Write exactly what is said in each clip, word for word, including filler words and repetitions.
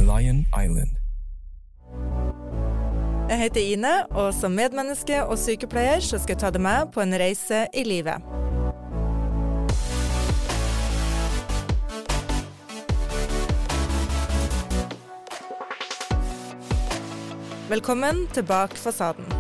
Lion Island. Jeg heter Ine, og som medmenneske og sykepleier så skal jeg ta deg med på en reise i livet. Velkommen til Bak fasaden.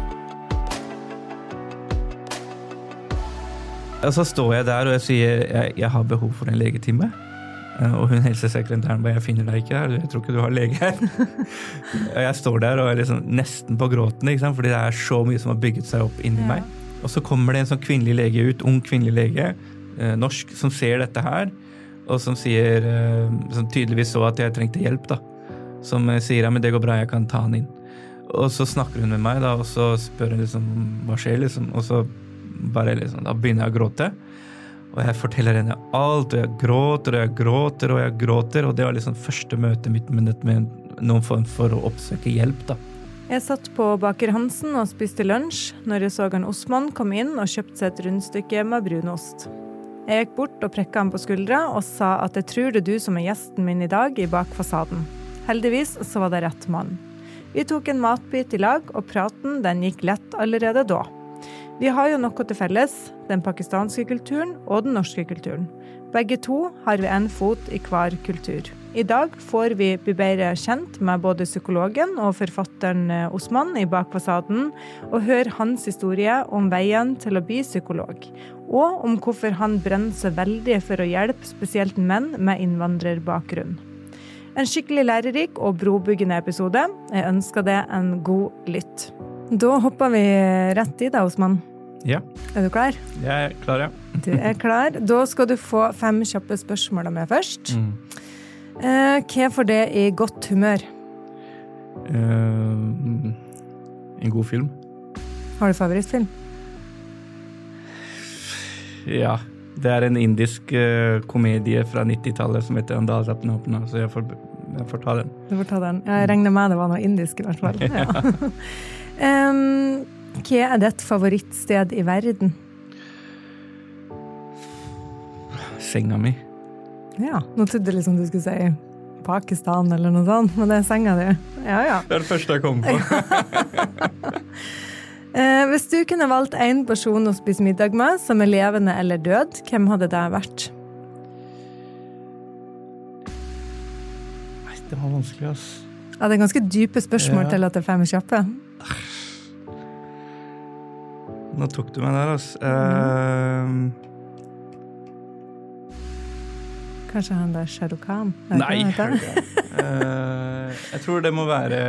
Og så står jeg der og jeg sier jeg, jeg har behov for en legetime. Og hun helsesekretæren bare, jeg finner deg ikke her, jeg tror ikke du har lege her. Og jeg står der og er liksom nesten på gråten, ikke sant? Fordi det er så mye som har bygget seg opp inni ja. meg. Og så kommer det en sånn kvinnelig lege ut, ung kvinnelig lege, eh, norsk, som ser dette her, og som sier, eh, som tydeligvis så at jeg trengte hjelp da. Som eh, sier, ja, men det går bra, jeg kan ta han inn. Og så snakker hun med meg da, og så spør hun liksom, hva skjer liksom? Og så bare liksom, da begynner jeg å gråte. Og jeg forteller henne alt, og jeg gråter, og jeg gråter, og jeg gråter, og det var liksom første møte mitt med, med noen form for å oppsøke hjelp da. Jeg satt på Baker Hansen og spiste lunsj, når jeg så han Osman kom inn og kjøpte seg et rundstykke med brunost. Jeg gikk bort og prekket han på skuldra og sa at jeg tror det er du som er gjesten min i dag i Bak fasaden. Heldigvis så var det rett mann. Vi tok en matbit i lag, og praten den gikk lett allerede da. Vi har jo noe til felles, den pakistanske kulturen og den norske kulturen. Begge to har vi en fot i hver kultur. I dag får vi bli bedre kjent med både psykologen og forfatteren Osman i Bak fasaden, og høre hans historie om veien til å bli psykolog, og om hvorfor han brenner så veldig for å hjelpe spesielt menn med innvandrerbakgrunn. En skikkelig lærerik og brobyggende episode. Jeg ønsker deg en god lytt. Da hopper vi rett i da, Osman. Ja. Er du klar? Jeg er klar, ja. Du er klar. Da skal du få fem kjappe spørsmål med først. Mm. Eh, hva får det i godt humør? Uh, en god film. Har du favorittfilm? Ja, det er en indisk uh, komedie fra nittitallet som heter Andal Apna Apna, så jeg får, jeg får ta den. Du får ta den. Jeg regner med det var noe indisk i hvert fall. Ja. um, hva er ditt favorittsted i verden? Senga mi. Ja, nå trodde jeg liksom du skulle si Pakistan eller noe sånt, men det er senga di. Ja, ja. Det er det første jeg kom på. eh, hvis du kunne valgt en person å spise middag med, som er levende eller død, hvem hadde det vært? Nei, det var vanskelig, ass. Ja, det er ganske dype spørsmål ja. til at det er fem kjappe. Nå tok du meg der, ass. Mm. Uh... Kanskje han der Shah Rukh Khan? Nei, uh, jeg tror det må være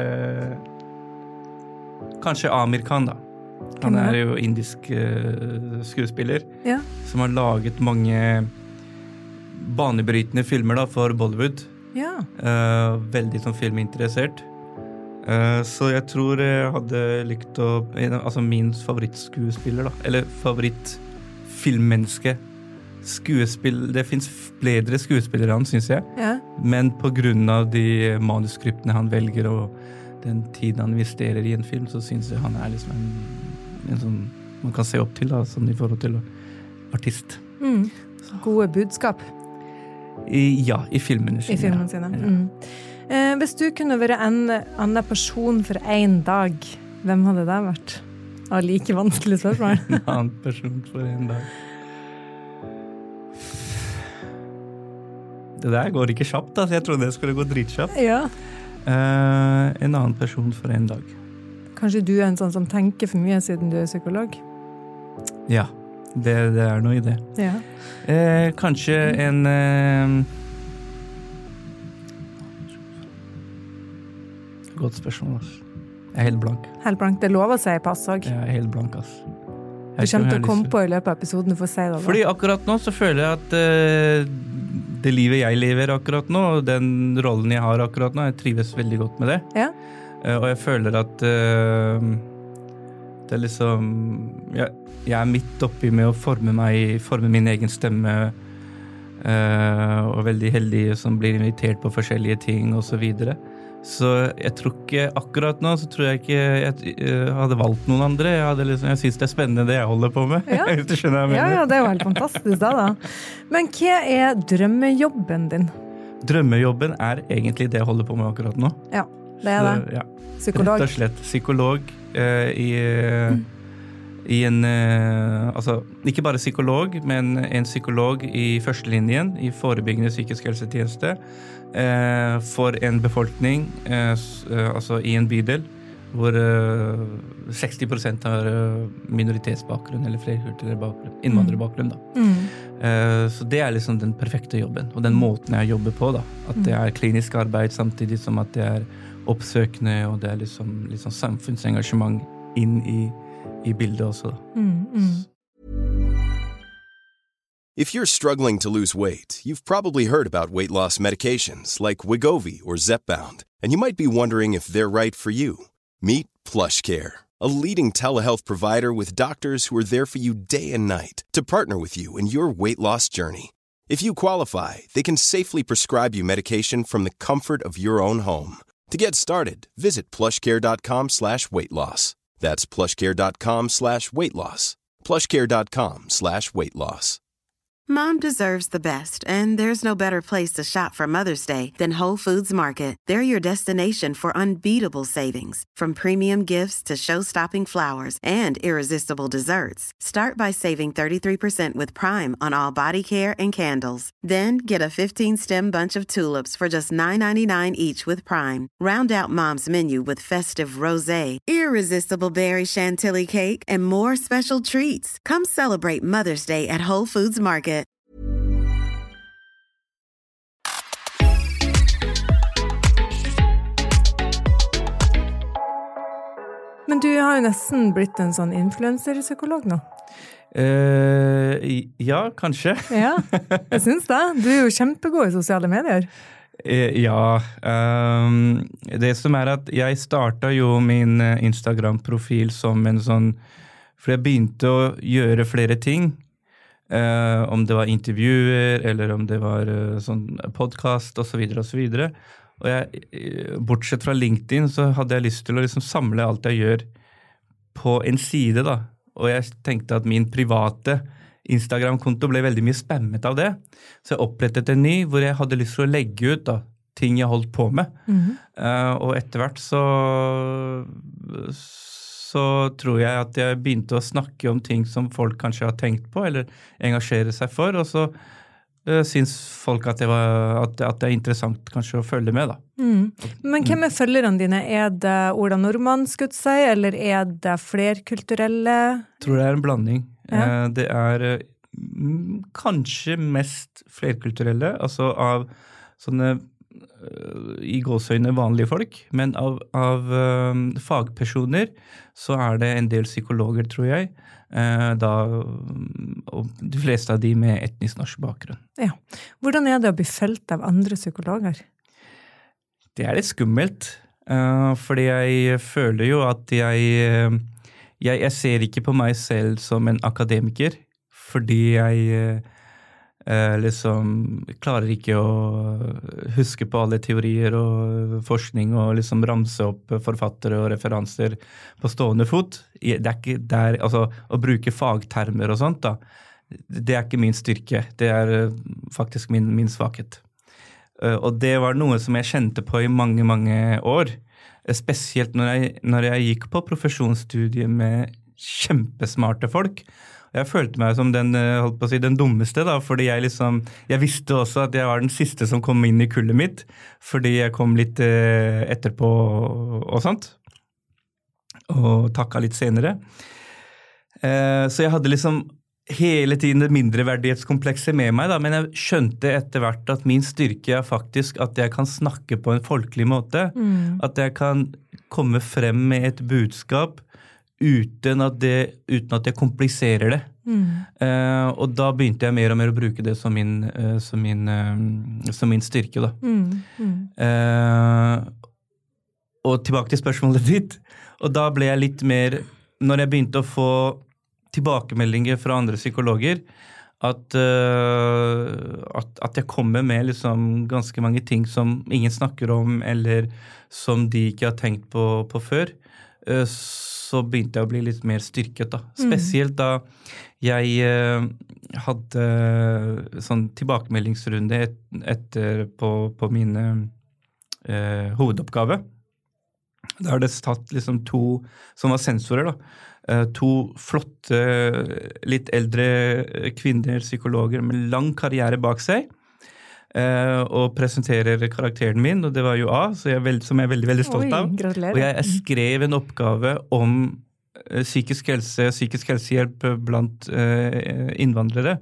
kanskje Amir Khan da. Han er jo indisk uh, skuespiller ja. som har laget mange banebrytende filmer da, for Bollywood. Ja. Uh, veldig som filminteressert. Uh, så jeg tror jeg hadde likt å, altså min favorittskuespiller da, eller favorittfilmmenneske. Skuespill, det finns bedre skuespillere han, synes jeg. Ja. Men på grunn av de manuskriptene han velger og den tiden han investerer i en film, så synes jeg han er liksom en, en sånn man kan se opp til da, sånn i forhold til artist. Mm. Gode budskap. I, ja, i filmene sine. I filmene sine. Ja. Mm. Eh, hvis du kunne være en annen person for en dag, hvem hadde det vært? Ja, like vanskelig spørsmål. En annen person for en dag. Det der går ikke kjapt, altså. Jeg trodde det skulle gå dritkjapt. Ja. Uh, en annen person for en dag. Kanskje du er en sånn som tenker for mye siden du er psykolog? Ja, det, det er noe i det. Ja. Uh, kanskje en... Uh, godt spørsmål, altså. Jeg er helt blank. Helt blank. Det er lov å si pass også. Jeg er helt blank, altså. Du kommer til å komme på i løpet av episoden, du får si det da. Fordi akkurat nå så føler jeg at uh, det livet jeg lever akkurat nå, og den rollen jeg har akkurat nå, jeg trives veldig godt med det. Ja. Uh, og jeg føler at uh, det er liksom, jeg, jeg er midt oppi med å forme meg, forme min egen stemme, uh, og veldig heldig som blir invitert på forskjellige ting og så videre. Så jeg tror ikke, akkurat nå, så tror jeg ikke jeg, jeg hadde valgt noen andre. Jeg, hadde liksom, jeg synes det er spennende det jeg holder på med. Ja, Hvis du skjønner hva jeg mener. Ja, ja, det er jo helt fantastisk da, da. Men hva er drømmejobben din? drømmejobben er egentlig det jeg holder på med akkurat nå. Ja, det er det. Så, ja. Psykolog. Rett og slett. Psykolog uh, i, uh, mm. i en, uh, altså ikke bare psykolog, men en psykolog i førstelinjen i forebyggende psykisk helsetjeneste uh, for en befolkning, uh, uh, altså i en bydel, hvor uh, seksti prosent har uh, minoritetsbakgrunn eller flerkulturell bakgrunn, innvandrerbakgrunn da. Mm. Uh, så det er liksom den perfekte jobben, og den måten jeg jobber på da. At det er klinisk arbeid samtidig som at det er oppsøkende, og det er liksom, liksom samfunnsengasjement inn i, i bildet også da. Mm, mm. If you're struggling to lose weight, you've probably heard about weight loss medications like Wegovy or Zepbound, and you might be wondering if they're right for you. Meet PlushCare, a leading telehealth provider with doctors who are there for you day and night to partner with you in your weight loss journey. If you qualify, they can safely prescribe you medication from the comfort of your own home. To get started, visit plushcare.com slash weight loss. That's plushcare.com slash weight loss. plushcare.com slash weight loss. Mom deserves the best, and there's no better place to shop for Mother's Day than Whole Foods Market. They're your destination for unbeatable savings, from premium gifts to show-stopping flowers and irresistible desserts. Start by saving thirty-three percent with Prime on all body care and candles. Then get a fifteen-stem bunch of tulips for just nine ninety-nine each with Prime. Round out Mom's menu with festive rosé, irresistible berry chantilly cake, and more special treats. Come celebrate Mother's Day at Whole Foods Market. Men du har jo nesten blitt en sånn influencer-psykolog nå. Uh, ja, kanskje. Ja, jeg synes det. Du er jo kjempegod i sosiale medier. Uh, ja, um, det som er at jeg startet jo min Instagram-profil som en sånn, for jeg begynte å gjøre flere ting. Uh, om det var intervjuer, eller om det var uh, sånn podcast, og så videre, og så videre. Og jeg, bortsett fra LinkedIn, så hadde jeg lyst til å liksom samle alt jeg gjør på en side da. Og jeg tenkte at min private Instagram-konto ble veldig mye spammet av det. Så jeg opprettet en ny, hvor jeg hadde lyst til å legge ut da, ting jeg holdt på med. Mm-hmm. Uh, og etter hvert så, så tror jeg at jeg begynte å snakke om ting som folk kanskje har tenkt på, eller engasjere seg for, og så uh, synes folk at det, var, at, at det er interessant kanskje å følge med da. Mm. Men hvem er følgerne dine? Er det Ola Nordmann, skulle du si, eller er det flerkulturelle? Jeg tror det er en blanding. Ja. Uh, det er uh, kanskje mest flerkulturelle, altså av sånne i gåsøyne vanlige folk, men av, av uh, fagpersoner så er det en del psykologer, tror jeg, uh, da, og de fleste av de med etnisk norsk bakgrunn. Ja. Hvordan er det å bli fulgt av andre psykologer? Det er litt skummelt, uh, fordi jeg føler jo at jeg, uh, jeg, jeg ser ikke på meg selv som en akademiker, fordi jeg uh, Eh, liksom klarer ikke å huske på alle teorier og forskning og liksom ramse opp forfattere og referanser på stående fot. Det er ikke der, altså å bruke fagtermer og sånt da, det er ikke min styrke, det er faktisk min, min svakhet. Eh, og det var noe som jeg kjente på i mange, mange år, spesielt når jeg, når jeg gikk på profesjonsstudiet med kjempesmarte folk. Jeg følte meg som den, holdt på å si, den dummeste da, fordi jeg liksom, jeg visste også at jeg var den siste som kom inn i kullet mitt, fordi jeg kom litt eh, etterpå og sånt, og takket litt senere. Eh, så jeg hadde liksom hele tiden det mindreverdighetskomplekset med meg da, men jeg skjønte etter hvert at min styrke er faktisk at jeg kan snakke på en folkelig måte, mm. at jeg kan komme frem med et budskap uten at, det, uten at jeg kompliserer det. Mm. Uh, og da begynte jeg mer og mer å bruke det som min, uh, som min, uh, som min styrke. Da. Mm. Mm. Uh, og tilbake til spørsmålet ditt. Og da ble jeg litt mer, når jeg begynte å få tilbakemeldinger fra andre psykologer, at, uh, at, at jeg kommer med liksom ganske mange ting som ingen snakker om, eller som de ikke har tenkt på, på før, uh, så begynte jeg å bli litt mer styrket da. Spesielt da jeg eh, hadde sånn tilbakemeldingsrunde et, etter på, på min eh, hovedoppgave. Da har det tatt liksom to, som var sensorer da, eh, to flotte, litt eldre kvinner, psykologer med lang karriere bak seg, Uh, og presenterer karakteren min, og det var jo A, så jeg er veld, som jeg er veldig, veldig stolt Oi, av. gratulerer. Og jeg skrev en oppgave om uh, psykisk helse, psykisk helsehjelp blant uh, innvandrere,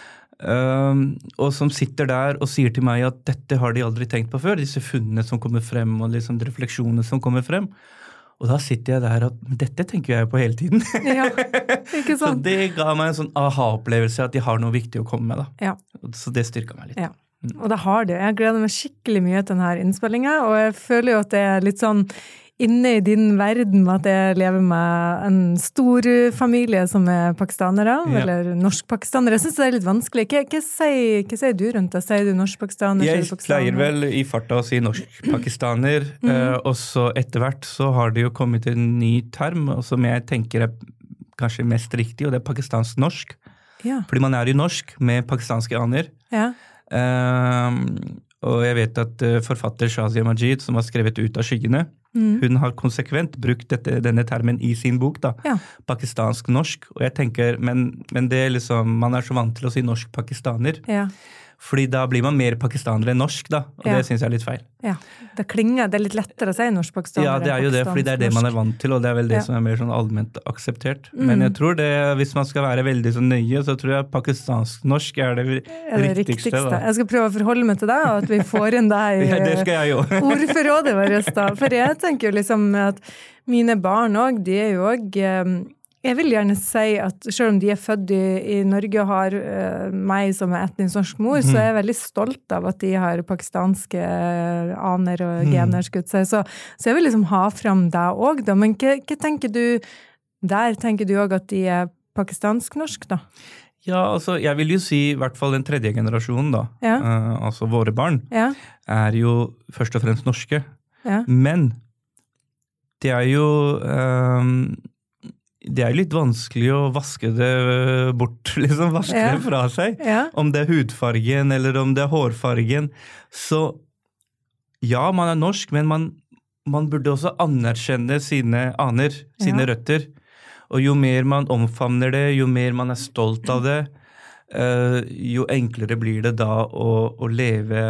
uh, og som sitter der og sier til meg at dette har de aldri tenkt på før, disse funnene som kommer frem, og liksom refleksjonene som kommer frem. Og da sitter jeg der at dette tenker jeg på hele tiden. Ja, ikke sant? Så det ga meg en sånn aha-opplevelse at de har noe viktig å komme med da. Ja. Så det styrket meg litt. Ja. Og det har det. Jeg gleder meg skikkelig mye til denne innspillingen, og jeg føler jo at det er litt sånn inne i din verden med at jeg lever med en stor familie som er pakistanere, ja. Eller norsk-pakistanere. Jeg synes det er litt vanskelig. Hva, hva, sier, hva sier du rundt det? Sier du norsk-pakistaner? Jeg pleier vel i farta å si norsk-pakistaner, mm. uh, og så etter hvert så har det jo kommet en ny term, som jeg tenker er kanskje mest riktig, og det er pakistansk-norsk. Ja. Fordi man er jo norsk med pakistanske aner. Ja. Uh, og jeg vet at uh, forfatter Shazia Majid, som har skrevet Ut av skyggene, mm. hun har konsekvent brukt dette, denne termen i sin bok, da. Ja. Pakistansk-norsk. Og jeg tenker, men, men det er liksom, man er så vant til å si norsk-pakistaner. Ja. Fordi da blir man mer pakistaner enn norsk, da. Og ja. Det synes jeg er litt feil. Ja, det klinger, det er litt lettere å si norsk-pakistaner. Ja, det er jo det, fordi det er det man er vant til, og det er vel det ja. Som er mer sånn allment akseptert. Mm. Men jeg tror det, hvis man skal være veldig så nøye, så tror jeg pakistansk-norsk er det, er det riktigste. riktigste. Da. Jeg skal prøve å forholde meg til deg, og at vi får inn deg i ja, det skal jeg jo. ordforrådet vårt da. For jeg tenker jo liksom at mine barn også, de er jo også... Jeg vil gjerne si at selv om de er født i, i Norge og har uh, meg som er etnisk norsk mor, mm. så er jeg veldig stolt av at de har pakistanske aner og gener, skulle jeg si. Så, så jeg vil liksom ha frem deg også, da. Men hva, hva tenker du der? Tenker du også at de er pakistansk-norsk, da? Ja, altså, jeg vil jo si i hvert fall den tredje generasjonen, da. Ja. Uh, altså våre barn ja. Er jo først og fremst norske. Ja. Men det er jo... Um, det er litt vanskelig å vaske det bort, liksom vaske ja. Det fra seg. Ja. Om det er hudfargen eller om det er hårfargen. Så ja, man er norsk, men man, man burde også anerkjenne sine aner, sine ja. Røtter. Og jo mer man omfavner det, jo mer man er stolt av det, uh, jo enklere blir det da å, å leve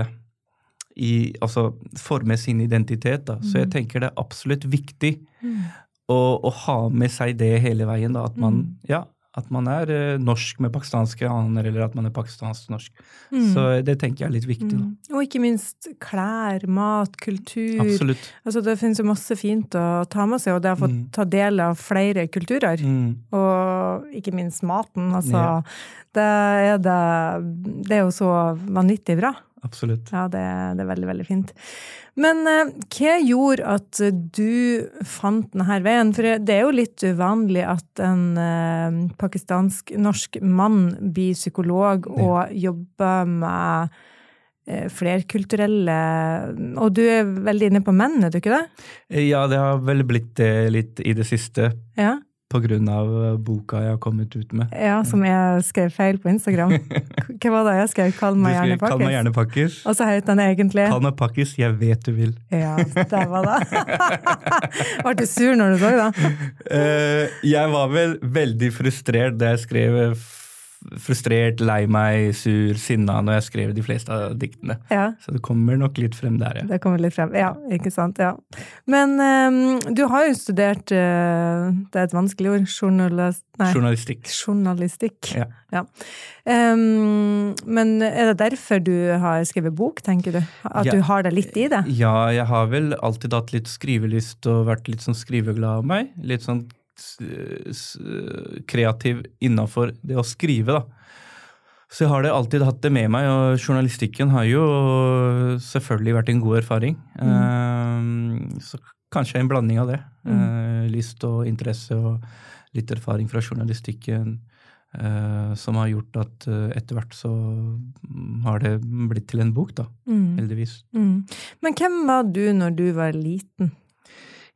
i, altså forme sin identitet da. Så jeg tenker det er absolutt viktig mm. Og, og ha med seg det hele veien, da, at man, mm. ja, at man er uh, norsk med pakistanske aner, eller at man er pakistansk-norsk. Mm. Så det tenker jeg er litt viktig. Mm. Da. Og ikke minst klær, mat, kultur. Absolutt. Altså, det finnes jo masse fint å ta med seg, og det har fått mm. ta del av flere kulturer. Mm. Og ikke minst maten, altså. Ja. Det, er det, det er jo så vanvittig bra. Absolutt. Ja, det, det er veldig, veldig fint. Men eh, hva gjorde at du fant denne veien? For det er jo litt uvanlig at en eh, pakistansk-norsk mann blir psykolog og ja. Jobber med eh, flerkulturelle... Og du er veldig inne på menn, er du ikke det? Ja, det har vel blitt det litt i det siste. Ja. På grunn av boka jeg har kommet ut med. Ja, som jeg skrev feil på Instagram. Hva var det jeg skrev? Kall meg gjerne pakkis. Kall meg gjerne pakkis. Og så het den egentlig... Kall meg pakkis, jeg vet du vil. Ja, det var det. Var du sur når du så det? Uh, jeg var vel veldig frustrert da jeg skrev frustrert, lei meg, sur, sinna når jeg skrev de fleste av diktene. Ja. Så det kommer nok litt frem der, ja. Det kommer litt frem, ja, ikke sant, ja. Men um, du har jo studert, uh, det er et vanskelig ord, journalist, nei. Journalistikk. Journalistikk, ja. ja. Um, men er det derfor du har skrevet bok, tenker du? At ja. Du har det litt i det? Ja, jeg har vel alltid hatt litt skrivelyst og vært litt sånn skriveglad av meg. Litt sånn kreativ innenfor det å skrive, da. Så jeg har det alltid hatt det med meg, og journalistikken har jo selvfølgelig vært en god erfaring. Mm. Så kanskje en blanding av det. Mm. Lyst og interesse og litt erfaring fra journalistikken som har gjort at etter hvert så har det blitt til en bok, da. Mm. Heldigvis. Mm. Men hvem var du når du var liten?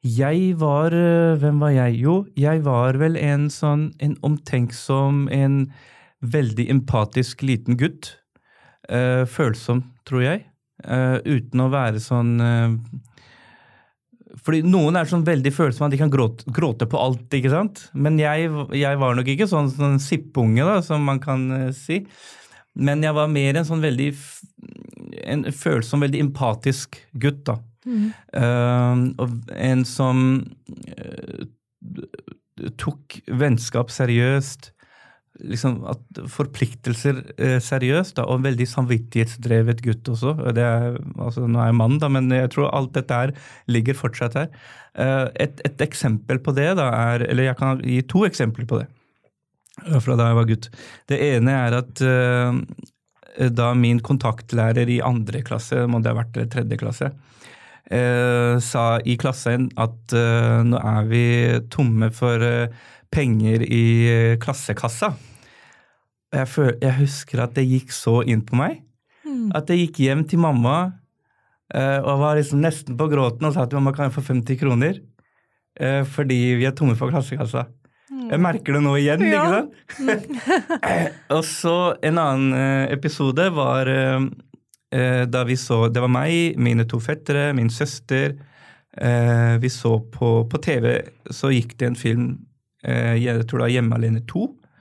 Jeg var, øh, hvem var jeg? Jo, jeg var vel en sånn, en omtenksom, en veldig empatisk liten gutt. Uh, følsom, tror jeg. Uh, uten å være sånn... Uh, fordi noen er sånn veldig følsomme, de kan gråte, gråte på alt, ikke sant? Men jeg, jeg var nok ikke sånn, sånn sippunge, da, som man kan uh, si. Men jeg var mer en sånn veldig, en følsom, veldig empatisk gutt, da. Mm. Uh, og en som uh, tok vennskap seriøst, liksom at forpliktelser uh, seriøst, da, og en veldig samvittighetsdrevet gutt også. Det er, altså, nå er jeg mann, da, men jeg tror alt dette her ligger fortsatt her. Uh, et, et eksempel på det da er, eller jeg kan gi to eksempler på det, fra da jeg var gutt. Det ene er at uh, da min kontaktlærer i andre klasse, må det ha vært eller tredje klasse, uh, sa i klassen at uh, nå er vi tomme for uh, penger i klassekassa. Jeg, føl, jeg husker at det gikk så inn på meg, mm. at jeg gikk hjem til mamma uh, og var liksom nesten på gråten og sa til mamma, kan jeg få femti kroner? Uh, fordi vi er tomme for klassekassa. Mm. Jeg merker det nå igjen, ja. Ikke sant? Og så en annen uh, episode var uh, uh, da vi så, det var meg, mine to fettere, min søster, uh, vi så på, på T V, så gikk det en film, jeg tror det er Hjemme alene to,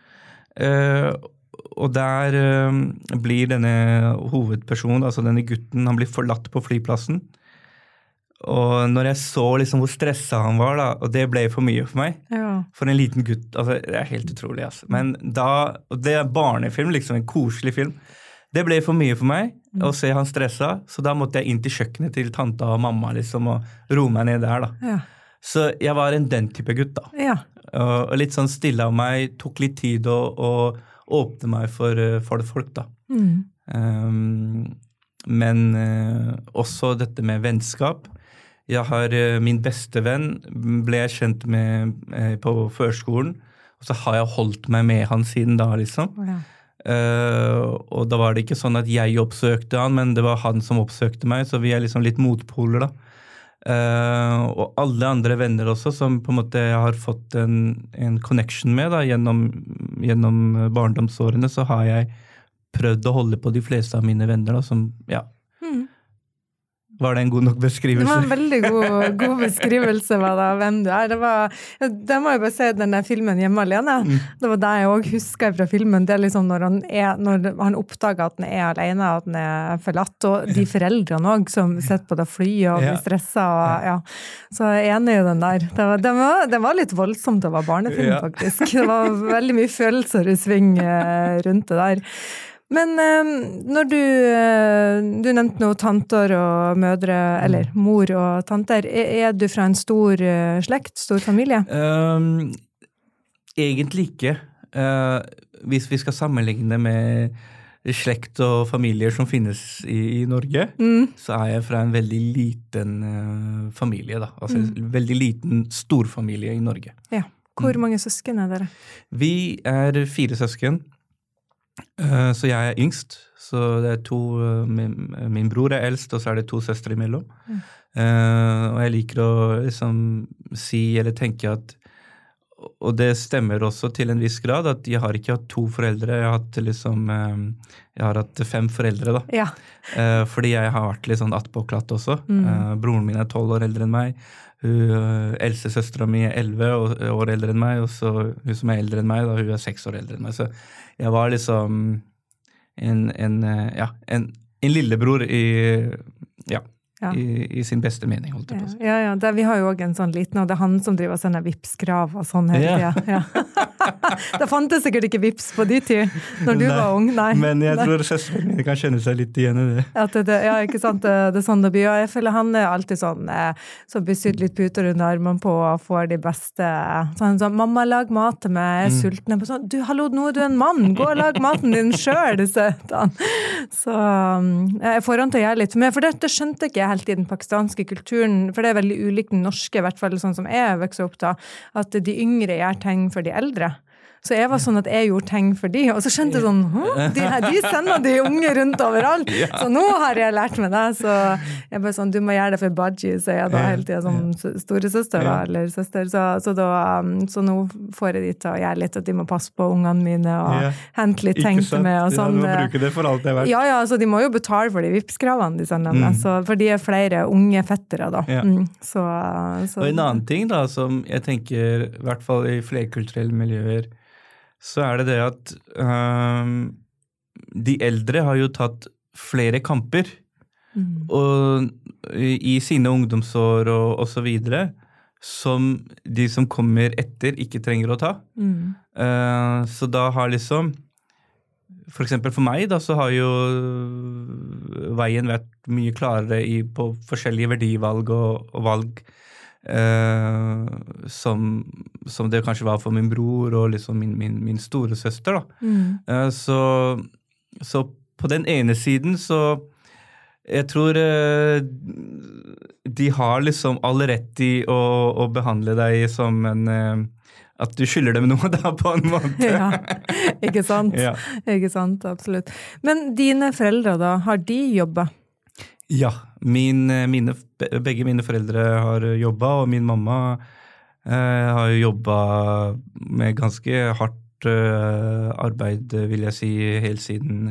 og der blir denne hovedpersonen, altså denne gutten, han blir forlatt på flyplassen, og når jeg så liksom hvor stresset han var da, og det ble for mye for meg, ja. For en liten gutt, altså det er helt utrolig, altså. Men da, og det er barnefilm, liksom en koselig film, det ble for mye for meg mm. å se han stressa, så da måtte jeg inn til kjøkkenet til tante og mamma liksom, og roe meg ned der da. Ja. Så jeg var en den type gutt da. Ja. Og litt sånn stille av meg, tok litt tid å, å åpne meg for, for det folk da. Mm. Um, men uh, også dette med vennskap. Jeg har uh, min beste venn, ble jeg kjent med uh, på førskolen, og så har jeg holdt meg med han siden da liksom. Ja. Uh, og da var det ikke sånn at jeg oppsøkte han, men det var han som oppsøkte meg, så vi er liksom litt motpoler da. Uh, og alle andre venner også som på en måte har fått en, en connection med da, gjennom, gjennom barndomsårene, så har jeg prøvd å holde på de fleste av mine venner da, som, ja. Mm. Var det en god nok beskrivelse? Det var en veldig god, god beskrivelse av hvem du er. Det var, det må jeg bare si, den der filmen Hjemme alene, mm. det var det jeg også husker fra filmen, det er liksom når han, er, når han oppdager at han er alene, at han er forlatt, og de foreldrene også som sitter på det flyet og blir stresset, og, ja. Så jeg er enig i den der. Det var, det var, det var litt voldsomt å være barnefilm, ja. Faktisk. Det var veldig mye følelser i sving rundt det der. Men um, når du, uh, du nevnte noe tanter og mødre, eller mor og tanter, er, er du fra en stor uh, slekt, stor familie? Um, egentlig ikke. Uh, hvis vi skal sammenligne med slekt og familier som finnes i, i Norge, mm. så er jeg fra en veldig liten uh, familie, da. Altså mm. en veldig liten storfamilie i Norge. Ja. Hvor mange mm. søsken er dere? Vi er fire søsken. Uh, så jeg er yngst, så det er to, uh, min, min bror er eldst, og så er det to søstre imellom. Mm. Uh, og jeg liker å liksom si eller tenke at, og det stemmer også til en viss grad, at jeg har ikke hatt to foreldre, jeg har hatt liksom, uh, jeg har hatt fem foreldre da. Ja. Uh, fordi jeg har vært litt sånn attpåklatt også. Mm. Uh, broren min er tolv år eldre enn meg, hun uh, eldste søstra mi er elleve år eldre enn meg, og så hun som er eldre enn meg, da, hun er seks år eldre enn meg, så jeg var liksom en, en, ja, en, en lillebror i, ja, ja. I, i sin beste mening, holdt jeg på å si. Ja, ja, det, vi har jo også en sånn liten, og det er han som driver sånne vipskrav og sånn hele ja. tiden. Ja. Det fantes sikkert ikke vips på de tid, når du nei, var ung. Nei, men jeg nei. tror søsteren min kan kjenne seg litt igjen i det. Ja, det, det, ja ikke sant, det, det er sånn det blir. Jeg føler han er alltid sånn, eh, så blir sydd litt puter under armen på og får de beste. Sånn, sånn, mamma, lag mat til meg, jeg er mm. sulten. Sånn, du, hallo, nå er du en mann, gå og lag maten din selv, søt han. Så um, jeg får han til å gjøre litt mer, for det, det skjønte ikke jeg helt i den pakistanske kulturen, for det er veldig ulikt den norske, i hvert fall sånn som jeg vokser opp da, at de yngre gjør ting for de eldre. Så jeg var sånn at jeg gjorde ting for de, og så skjønte jeg sånn, de, de sender de unge rundt overalt, ja. Så nå har jeg lært meg det, så jeg bare sånn, du må gjøre det for Budgie, så jeg da hele tiden som storesøster da, eller søster, så, så, da, så nå får jeg de til å gjøre litt, at de må passe på ungene mine, og ja. Hente litt ting til meg, og sånn. Ja, du må bruke det for alt det er verdt. Ja, ja, så de må jo betale for de vipskravene de sender med, mm. så, for de er flere unge fettere da. Ja. Mm, så, så. Og en annen ting da, som jeg tenker, i hvert fall i flerkulturelle miljøer, så er det det at um, de eldre har jo tatt flere kamper, mm. og i, i sine ungdomsår og, og så videre, som de som kommer etter ikke trenger å ta. Mm. Uh, så da har liksom, for eksempel for meg da, så har jo veien vært mye klarere i, på forskjellige verdivalg og, og valg, Uh, som, som det kanskje var for min bror og liksom min, min, min store søster da. Mm. Uh, så, så på den ene siden så jeg tror uh, de har liksom all rett i å, å behandle deg som en uh, at du skylder dem noe da på en måte. Ja, ikke sant? Ja. Ikke sant, absolutt. Men dine foreldre da, har de jobbet? Ja, min, mine, begge mine foreldre har jobbet, og min mamma eh, har jobbet med ganske hardt eh, arbeid, vil jeg si, helt siden,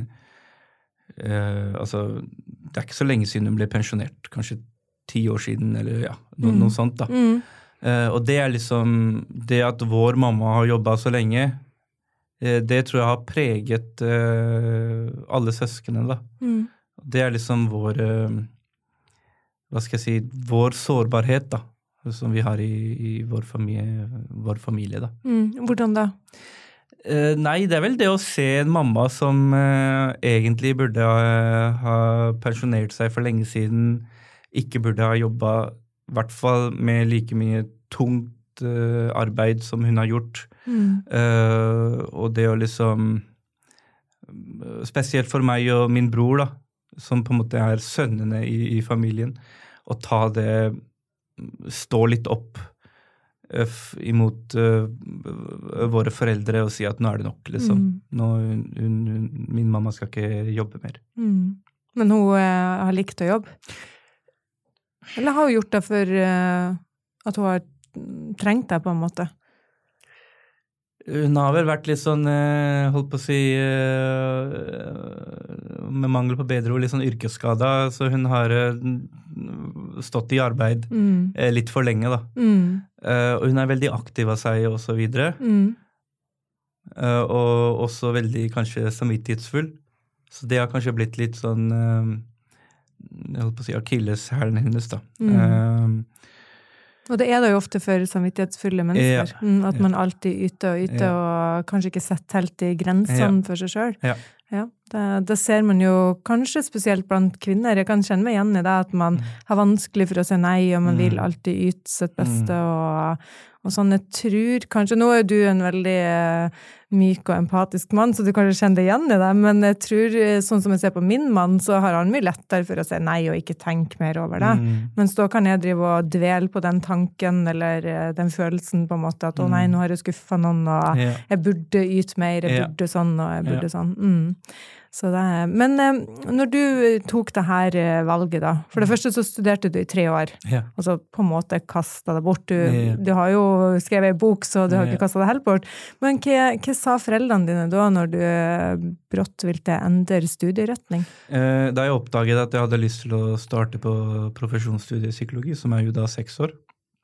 eh, altså, det er ikke så lenge siden hun ble pensjonert, kanskje ti år siden, eller ja, no, mm. noe sånt da. Mm. Eh, og det er liksom, det at vår mamma har jobbet så lenge, eh, det tror jeg har preget eh, alle søskene da. Mm. Det er liksom vår, hva skal jeg si, vår sårbarhet da, som vi har i, i vår, familie, vår familie da. Mm, hvordan da? Eh, nei, det er vel det å se en mamma som eh, egentlig burde ha, ha pensjonert seg for lenge siden, ikke burde ha jobbet, i hvert fall med like mye tungt eh, arbeid som hun har gjort. Mm. Eh, og det å liksom, spesielt for meg og min bror da, som på en måte er sønnene i, i familien, og ta det, stå litt opp uh, imot uh, våre foreldre og si at nå er det nok, liksom. Mm. Nå, hun, hun, min mamma skal ikke jobbe mer. Mm. Men hun uh, har likt å jobbe? Eller har hun gjort det for uh, at hun har trengt det på en måte? Hun har vel vært litt sånn, holdt på å si, med mangel på bedre ord, litt sånn yrkesskada, så hun har stått i arbeid mm. litt for lenge da. Mm. Og hun er veldig aktiv av seg og så videre. Mm. Og også veldig kanskje samvittighetsfull. Så det har kanskje blitt litt sånn, jeg holdt på å si, akilleshælen hennes da. Mm. Og det er det jo ofte for samvittighetsfulle mennesker, ja, at man alltid yter og yter, ja. Og kanskje ikke setter helt i grensene ja. For seg selv. Ja. Ja, det, det ser man jo kanskje spesielt blant kvinner. Jeg kan kjenne meg igjen i det at man mm. har vanskelig for å si nei, og man mm. vil alltid yte sitt beste, mm. og, og sånn. Jeg tror kanskje, nå er du en veldig uh, myk og empatisk mann, så du kanskje kjenner deg igjen i det, men jeg tror, sånn som jeg ser på min mann, så har han mye lettere for å si nei og ikke tenke mer over det. Mm. Mens da kan jeg drive og dvele på den tanken, eller den følelsen på en måte, at å nei, nå har jeg skuffet noen, og yeah. jeg burde yte mer, jeg burde yeah. sånn, og jeg burde yeah. sånn. Mm. Så det er, men eh, når du tok det her valget da, for det første så studerte du i tre år, yeah. og så på en måte kastet det bort. Du, yeah. du har jo skrevet en bok, så du har yeah. ikke kastet det helt bort. Men hva, hva sa foreldrene dine da, når du brått ville endre studieretning? Eh, da jeg oppdaget at jeg hadde lyst til å starte på profesjonsstudiet i psykologi, som er jo da seks år,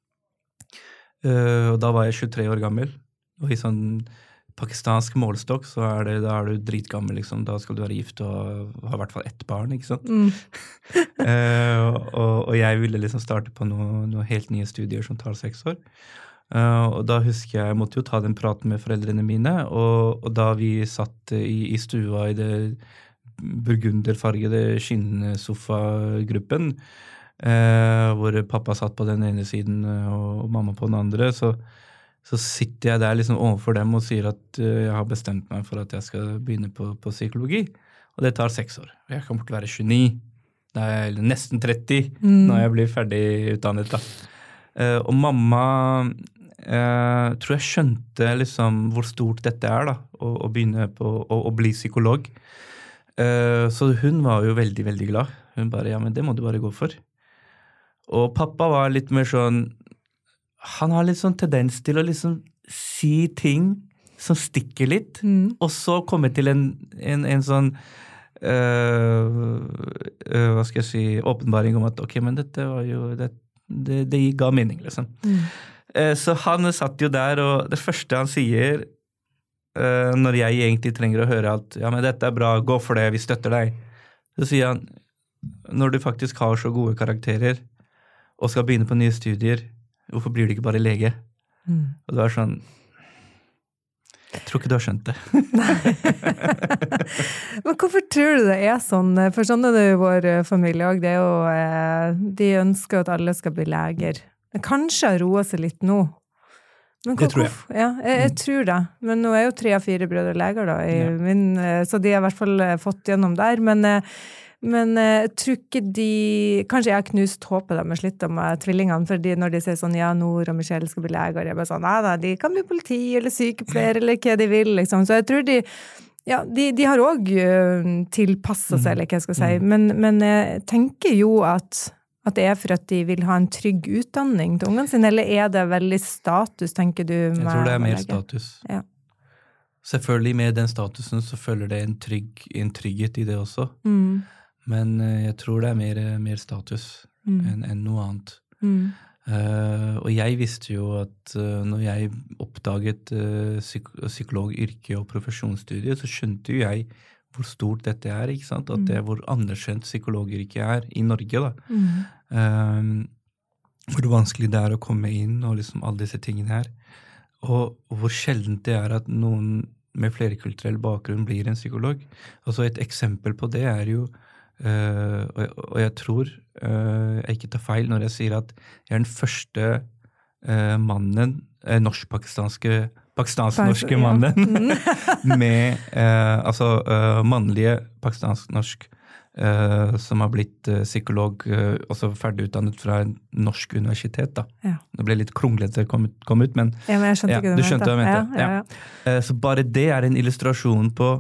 eh, og da var jeg tjuetre år gammel, og i sånn pakistansk målstokk, så er det, da er du dritgammel, liksom. Da skal du være gift og ha i hvert fall ett barn, ikke sant? Mm. uh, og, og jeg ville liksom starte på noen noe helt nye studier som tar seks år. Uh, og da husker jeg, jeg måtte jo ta den praten med foreldrene mine, og, og da vi satt i, i stua i det burgunderfargede skinnsofa-gruppen, uh, hvor pappa satt på den ene siden og, og mamma på den andre, så så sitter jeg der liksom overfor dem og sier at uh, jeg har bestemt meg for at jeg skal begynne på, på psykologi. Og det tar seks år. Jeg kommer til å være tjueni, da er jeg nesten tretti, mm. når jeg blir ferdig utdannet da. Uh, og mamma uh, tror jeg skjønte liksom hvor stort dette er da, å, å begynne på å, å bli psykolog. Uh, så hun var jo veldig, veldig glad. Hun bare, ja, men det må du bare gå for. Og pappa var litt mer sånn, han har litt sånn tendens til å liksom si ting som stikker litt, mm. og så komme til en, en, en sånn Uh, uh, hva skal jeg si, åpenbaring om at ok, men dette var jo det, det, det ga mening liksom mm. uh, så han satt jo der, og det første han sier uh, når jeg egentlig trenger å høre at ja, men dette er bra, gå for det, vi støtter deg, så sier han når du faktisk har så gode karakterer og skal begynne på nye studier, hvorfor blir du ikke bare lege? Mm. Og det var sånn, jeg tror ikke du har skjønt det. Men hvorfor tror du det er sånn? For sånn er det jo vår familie også. Det er jo, de ønsker at alle skal bli leger. Kanskje har roet seg litt nå. Men det tror jeg. Ja, jeg, jeg tror det. Men nå er jo tre av fire brødre leger da, i ja. min, så de har i hvert fall fått gjennom der. Men, men jeg tror ikke de, kanskje jeg har knust håpet deres litt om tvillingene, for de, når de sier sånn, ja, Nor og Michelle skal bli leger, jeg er bare sånn, nei da, de kan bli politi eller sykepleier eller hva de vil, liksom. Så jeg tror de, ja, de, de har også tilpasset seg, eller hva jeg skal si, men, men jeg tenker jo at, at det er for at de vil ha en trygg utdanning til ungene sine, eller er det veldig status, tenker du? Jeg tror det er mer status. Ja. Selvfølgelig med den statusen så følger det en, trygg, en trygghet i det også. Mm. Men uh, jeg tror det er mer, mer status mm. enn en noe annet. Mm. Uh, og jeg visste jo at uh, når jeg oppdaget uh, psyk psykologyrke og profesjonsstudiet, så skjønte jo jeg hvor stort dette er, ikke sant? At det er hvor anerkjent psykologyrke er i Norge, da. Mm. Uh, hvor vanskelig det er å komme inn, og liksom alle disse tingene her. Og, og hvor sjeldent det er at noen med flerkulturell bakgrunn blir en psykolog. Altså et eksempel på det er jo Uh, og, og jeg tror uh, jeg ikke tar feil når jeg sier at jeg er den første uh, mannen, uh, norsk-pakistanske pakistansk-norske mannen med uh, altså uh, mannlige pakistansk-norsk uh, som har blitt uh, psykolog uh, også ferdig utdannet fra en norsk universitet da. Ja. Det ble litt kronglete kom, kom ut, men, ja, men jeg skjønte ja, ikke det du skjønte hva jeg mente. Ja, ja, ja. Ja. Uh, så bare det er en illustrasjon på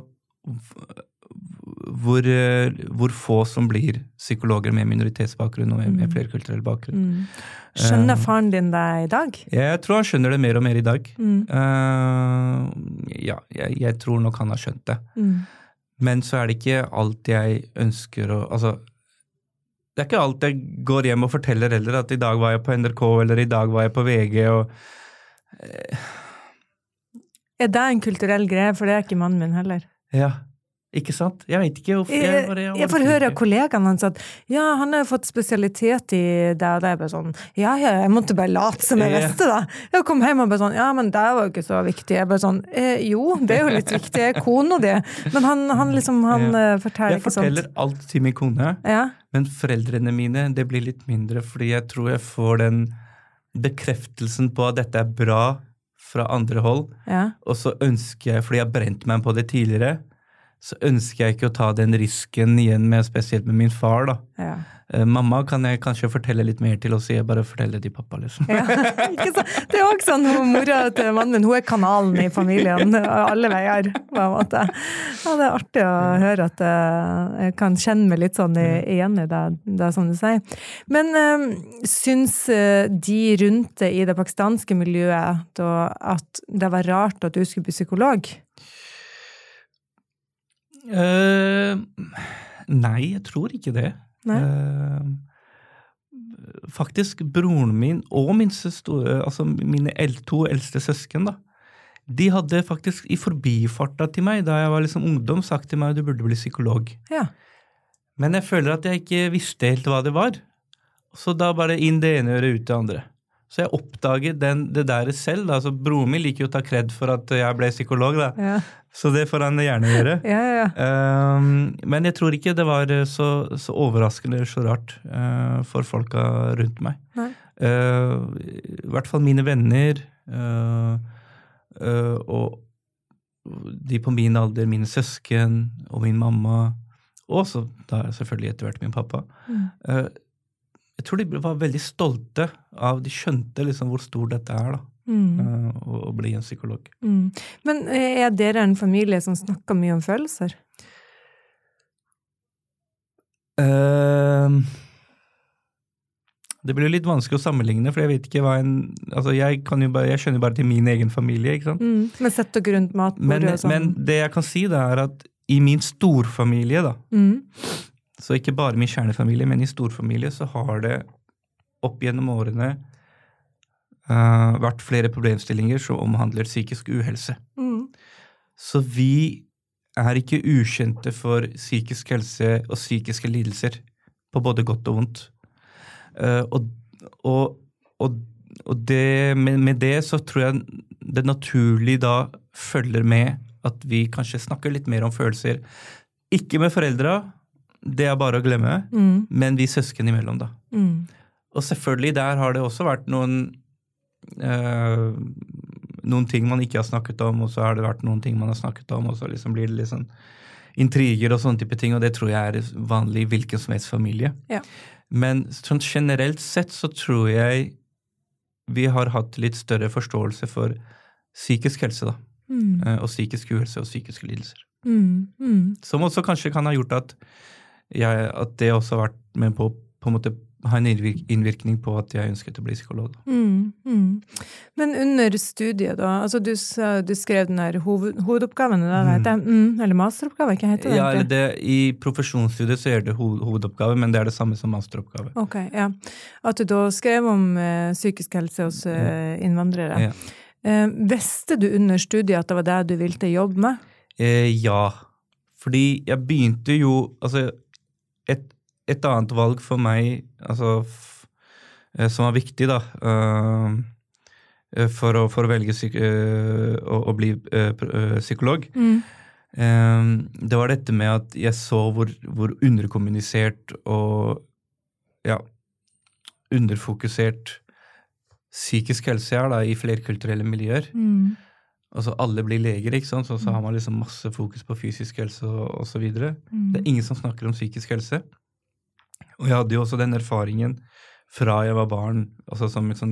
Hvor, hvor få som blir psykologer med minoritetsbakgrunn og med, med flerkulturell bakgrunn. Mm. Skjønner faren din deg i dag? Jeg tror han skjønner det mer og mer i dag. Mm. Uh, ja, jeg, jeg tror nok han har skjønt det. Mm. Men så er det ikke alt jeg ønsker å, altså, det er ikke alt jeg går hjem og forteller heller, at i dag var jeg på N R K, eller i dag var jeg på V G, og... Uh, er det en kulturell greie, for det er ikke mannen min heller? Ja. Ikke sant? Jeg vet ikke hvorfor. Jeg, jeg, jeg, jeg får høre av kollegaene hans at ja, han har fått spesialitet i det, og det er bare sånn, ja, ja, jeg måtte bare late som jeg visste da. Jeg kom hjem og bare sånn, ja, men det var jo ikke så viktig. Jeg bare sånn, eh, jo, det er jo litt viktig, jeg er kone og det. Men han, han liksom, han ja. forteller ikke sånt. Jeg forteller alt til min kone, ja. men foreldrene mine, det blir litt mindre, fordi jeg tror jeg får den bekreftelsen på at dette er bra fra andre hold, ja. og så ønsker jeg, fordi jeg har brent meg på det tidligere, så ønsker jeg ikke å ta den risken igjen med, spesielt med min far da. Ja. Uh, mamma kan jeg kanskje fortelle litt mer til, og så jeg bare forteller til pappa liksom. Ja, ikke så. Det er også sånn, mora til mannen min, hun er kanalen i familien, alle veier, på en måte. Ja, det er artig å høre at jeg kan kjenne meg litt sånn igjen i det, det som du sier. Men um, syns de rundt i det pakistanske miljøet da, at det var rart at du skulle bli psykolog? Uh, nei, jeg tror ikke det. Uh, faktisk, broren min og min søster, altså mine el to eldste søsken da, de hadde faktisk i forbifarta til meg, da jeg var liksom ungdom, sagt til meg at du burde bli psykolog. Ja. Men jeg føler at jeg ikke visste helt hva det var. Så da bare inn det ene øret ut det andre. Så jeg oppdaget den, det der selv. Da. Altså, broren min liker jo å ta kred for at jeg ble psykolog. Da. Ja. Så det får han gjerne gjøre. Ja, ja. Um, men jeg tror ikke det var så, så overraskende så rart uh, for folka rundt meg. Nei. Uh, I hvert fall mine venner uh, uh, og de på min alder, mine søsken og min mamma, og så da selvfølgelig etter hvert min pappa. Mm. Uh, Jeg tror de var veldig stolte av, de skjønte liksom hvor stor dette er da. Mm. uh, å, å bli en psykolog. Mm. Men er dere en familie som snakker mye om følelser? Uh, det blir litt vanskelig å sammenligne, for jeg vet ikke hva en, altså jeg kan jo bare, jeg skjønner bare til min egen familie, ikke sant? Mm. Men sett dere rundt matbordet men, og sånn. Men det jeg kan si da er at i min storfamilie da, mm. så ikke bare min kjernefamilie, men i storfamilie så har det opp gjennom årene uh, vært flere problemstillinger som omhandler psykisk uhelse. Mm. Så vi er ikke ukjente for psykisk helse og psykiske lidelser på både godt og vondt. Uh, og, og, og, og det, med, med det så tror jeg det naturlig da følger med at vi kanskje snakker litt mer om følelser. Ikke med foreldre, det er bare å glemme, mm. men vi søsken imellom da. Mm. Og selvfølgelig der har det også vært noen, uh, noen ting man ikke har snakket om, og så har det vært noen ting man har snakket om, og så liksom blir det litt sånn intriger og sånne type ting, og det tror jeg er vanlig i hvilken som helst familie. Ja. Men sånn generelt sett så tror jeg vi har hatt litt større forståelse for psykisk helse da, mm. uh, og psykisk uhelse og psykiske lidelser. Mm. Mm. Som også kanskje kan ha gjort at, jeg, at det også har vært med på på en måte ha en innvirkning på at jeg ønsket å bli psykolog. Mm, mm. Men under studiet da, altså du, du skrev den her hoved, hovedoppgaven, da, mm. heter, mm, eller masteroppgave, hva heter det? Ja, eller det, i profesjonsstudiet så er det hoved, hovedoppgave, men det er det samme som masteroppgave. Ok, ja. At du da skrev om uh, psykisk helse hos uh, innvandrere. Ja. Uh, visste du under studiet at det var det du ville jobbe med? Eh, ja, fordi jeg begynte jo, altså et Et annet valg for meg, altså, f, som var viktig da, uh, for, å, for å velge psyk, uh, å, å bli uh, psykolog, mm. um, det var dette med at jeg så hvor, hvor underkommunisert og ja, underfokusert psykisk helse er da, i flerkulturelle miljøer. Mm. Altså alle blir leger, ikke sant? Så, så har man liksom masse fokus på fysisk helse og, og så videre. Mm. Det er ingen som snakker om psykisk helse. Og jeg hadde jo også den erfaringen fra jeg var barn, altså som, som,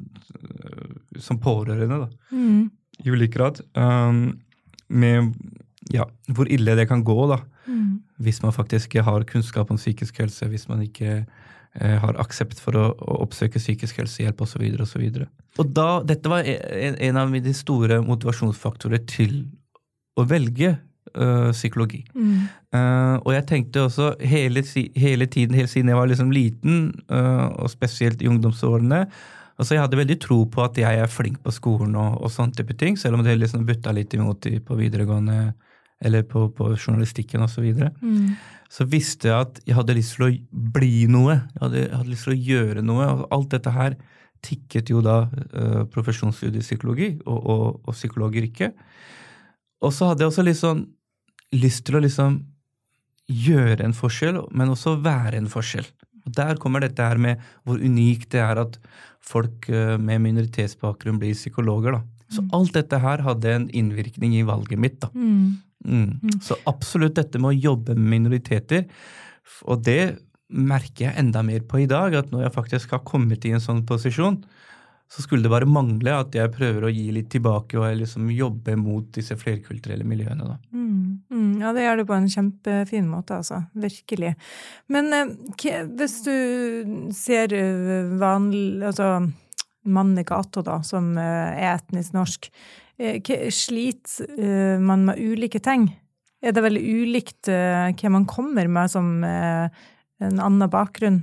som pårørende da, mm. i ulik grad, um, med ja, hvor ille det kan gå da, mm. hvis man faktisk har kunnskap om psykisk helse, hvis man ikke eh, har aksept for å, å oppsøke psykisk helsehjelp og så videre og så videre. Og da, dette var en, en av de store motivasjonsfaktorer til å velge Uh, psykologi. Mm. Uh, og jeg tenkte også hele, hele tiden, helt siden jeg var liksom liten, uh, og spesielt i ungdomsårene, altså jeg hadde veldig tro på at jeg er flink på skolen og, og sånne type ting, selv om det liksom butta litt imot i, på videregående, eller på, på journalistikken og så videre. Mm. Så visste jeg at jeg hadde lyst til å bli noe, jeg hadde, jeg hadde lyst til å gjøre noe, og alt dette her tikket jo da uh, profesjonsstudiet psykologi og, og, og psykologyrke. Og så hadde jeg også litt sånn lyst til å liksom gjøre en forskjell, men også være en forskjell. Og der kommer dette her med hvor unikt det er at folk med minoritetsbakgrunn blir psykologer da. Så mm. alt dette her hadde en innvirkning i valget mitt da. Mm. Mm. Mm. Så absolutt dette med å jobbe med minoriteter, og det merker jeg enda mer på i dag, at når jeg faktisk har kommet i en sånn posisjon, så skulle det bare mangle at jeg prøver å gi litt tilbake og liksom jobbe mot disse flerkulturelle miljøene da. Mm, mm, ja, det gjør det på en kjempefin måte, altså. Virkelig. Men eh, hvis du ser vanlig, altså mann i gata da, som er etnisk norsk, eh, sliter eh, man med ulike ting? Er det veldig ulikt eh, hva man kommer med som eh, en annen bakgrunn?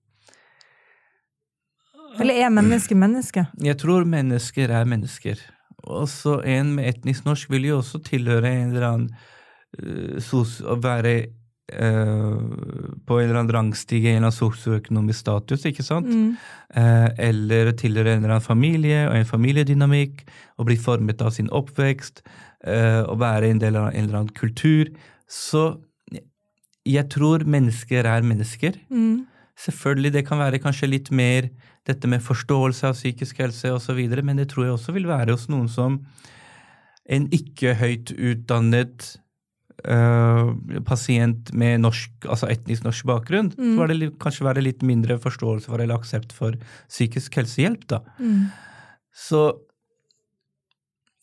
Eller er mennesker mennesker? Jeg tror mennesker er mennesker. Også en med etnisk norsk vil jo også tilhøre en eller annen uh, sos, å være uh, på en eller annen rangstige, en eller annen sosioøkonomisk status, ikke sant? Mm. Uh, eller tilhøre en eller annen familie og en familiedynamikk, og bli formet av sin oppvekst, uh, og være en del av en eller annen kultur. Så jeg tror mennesker er mennesker. Mm. Selvfølgelig, det kan være kanskje litt mer dette med forståelse av psykisk helse og så videre, men det tror jeg også vil være hos noen som en ikke høyt utdannet uh, pasient med norsk, altså etnisk norsk bakgrunn, mm. så var det kanskje være litt mindre forståelse for eller aksept for psykisk helsehjelp da. Mm. Så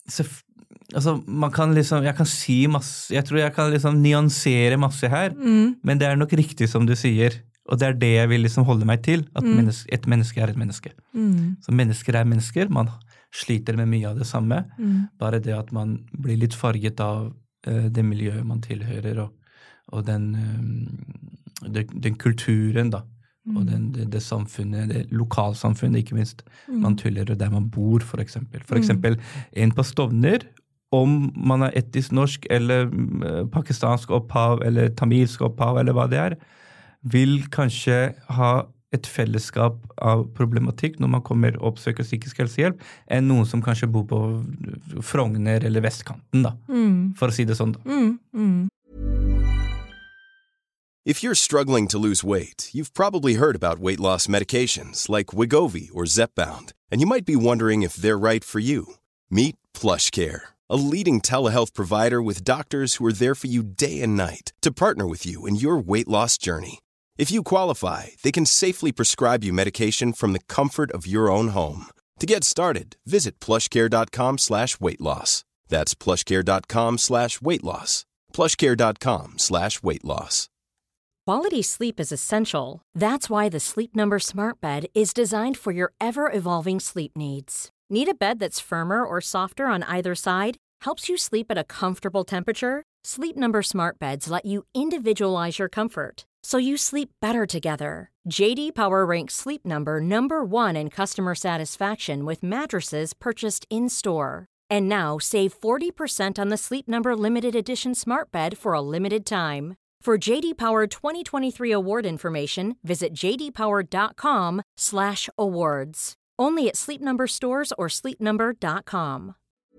så, altså, man kan liksom, jeg kan si masse, jeg tror jeg kan liksom nyansere masse her, mm. men det er nok riktig som du sier, og det er det jeg vil liksom holde meg til, at mm. menneske, et menneske er et menneske. Mm. Så mennesker er mennesker, man sliter med mye av det samme, mm. bare det at man blir litt farget av uh, det miljøet man tilhører, og, og den, um, den, den kulturen da, mm. og den, det, det samfunnet, det lokalsamfunnet ikke minst, mm. man tilhører der man bor for eksempel. For eksempel en på Stovner, om man er etnisk norsk eller uh, pakistansk opphav eller tamilsk opphav eller hva det er, vil kanskje ha et fellesskap av problematikk når man kommer og oppsøker psykisk helsehjelp, enn noen som kanskje bor på Frogner eller Vestkanten, da, mm. for å si det sånn. Da. Mm. Mm. If you're struggling to lose weight, you've probably heard about weight loss medications like Wegovy or Zepbound, and you might be wondering if they're right for you. Meet PlushCare, a leading telehealth provider with doctors who are there for you day and night to partner with you in your weight loss journey. If you qualify, they can safely prescribe you medication from the comfort of your own home. To get started, visit plushcare.com slash weight loss. That's plushcare.com slash weight loss. plushcare.com slash weight loss. Quality sleep is essential. That's why the Sleep Number Smart Bed is designed for your ever-evolving sleep needs. Need a bed that's firmer or softer on either side? Helps you sleep at a comfortable temperature? Sleep Number Smart Beds let you individualize your comfort, so you sleep better together. J D Power ranks Sleep Number number one in customer satisfaction with mattresses purchased in-store. And now, save forty percent on the Sleep Number Limited Edition Smart Bed for a limited time. For J D Power twenty twenty-three award information, visit jdpower.com slash awards. Only at Sleep Number stores or sleep number dot com.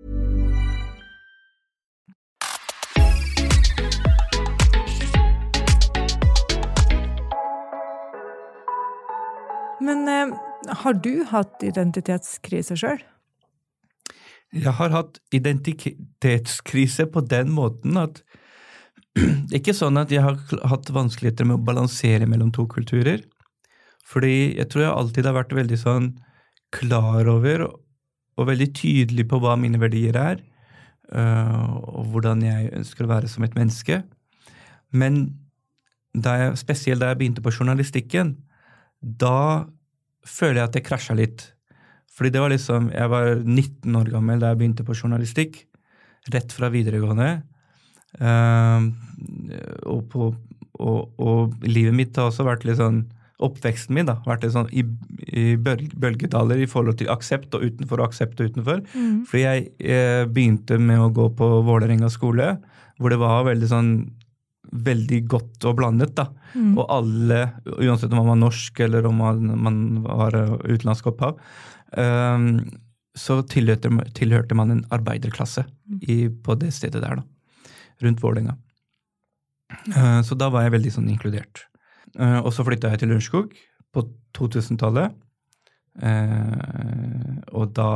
Men eh, har du hatt identitetskrise selv? Jeg har hatt identitetskrise på den måten at det er ikke sånn at jeg har hatt vanskeligheter med å balansere mellom to kulturer. Fordi jeg tror jeg alltid har vært veldig sånn klar over og veldig tydelig på hva mine verdier er, og hvordan jeg ønsker å være som et menneske. Men da jeg, spesielt da jeg begynte på journalistikken, da føler jeg at det krasjet litt. Fordi det var liksom, jeg var nitten år gammel da jeg begynte på journalistikk, rett fra videregående. Uh, og, på, og, og livet mitt har også vært litt sånn, oppveksten min da, vært litt sånn i, i bølgedaler i forhold til aksept og utenfor og aksept og utenfor. Mm. Fordi jeg eh, begynte med å gå på Vålerenga skole, hvor det var veldig sånn, veldig godt og blandet da. Mm. Og alle, uansett om man var norsk eller om man, man var utenlandsk opphav, um, så tilhørte, tilhørte man en arbeiderklasse i, på det stedet der da, rundt Vålerenga. Uh, så da var jeg veldig sånn inkludert. Uh, og så flyttet jeg til Lørenskog på to-tusentallet, uh, og da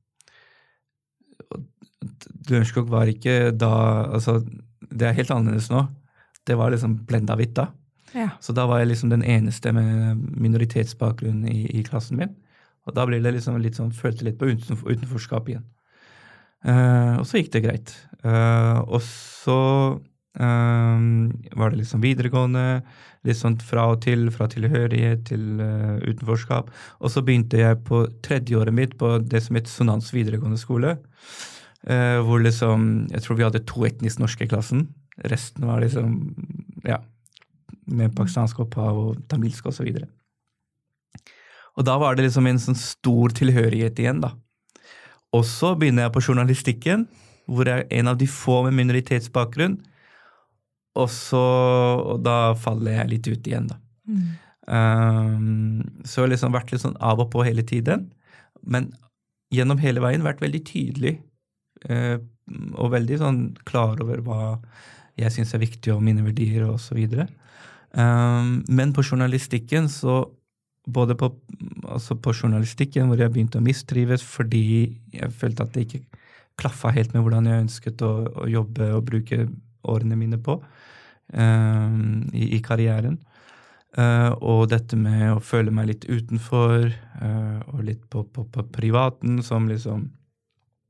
Lørenskog var ikke da, altså det er helt annerledes nå. Det var liksom blendet hvitt da. Ja. Så da var jeg liksom den eneste med minoritetsbakgrunn i, i klassen min. Og da ble det liksom litt sånn, følte litt på utenfor, utenforskap igjen. Uh, og så gikk det greit. Uh, og så uh, var det liksom videregående, litt sånn fra og til, fra tilhørighet til uh, utenforskap. Og så begynte jeg på tredje året mitt på det som heter Sonans videregående skole, uh, hvor liksom, jeg tror vi hadde to etnisk norske i klassen. Resten var liksom, ja, med pakistansk opphav og tamilsk og så videre. Og da var det liksom en sånn stor tilhørighet igjen da. Og så begynner jeg på journalistikken, hvor jeg er en av de få med minoritetsbakgrunn, og så, og da faller jeg litt ut igjen da. Mm. Um, så jeg har liksom vært litt sånn av og på hele tiden, men gjennom hele veien vært veldig tydelig, uh, og veldig sånn klar over hva jeg synes er viktig og mine verdier og så videre. Um, men på journalistikken så, både på, altså på journalistikken hvor jeg begynte å mistrives fordi jeg følte at det ikke klaffet helt med hvordan jeg ønsket å, å jobbe og bruke årene mine på um, i, i karrieren. Uh, og dette med å føle meg litt utenfor uh, og litt på, på, på privaten som liksom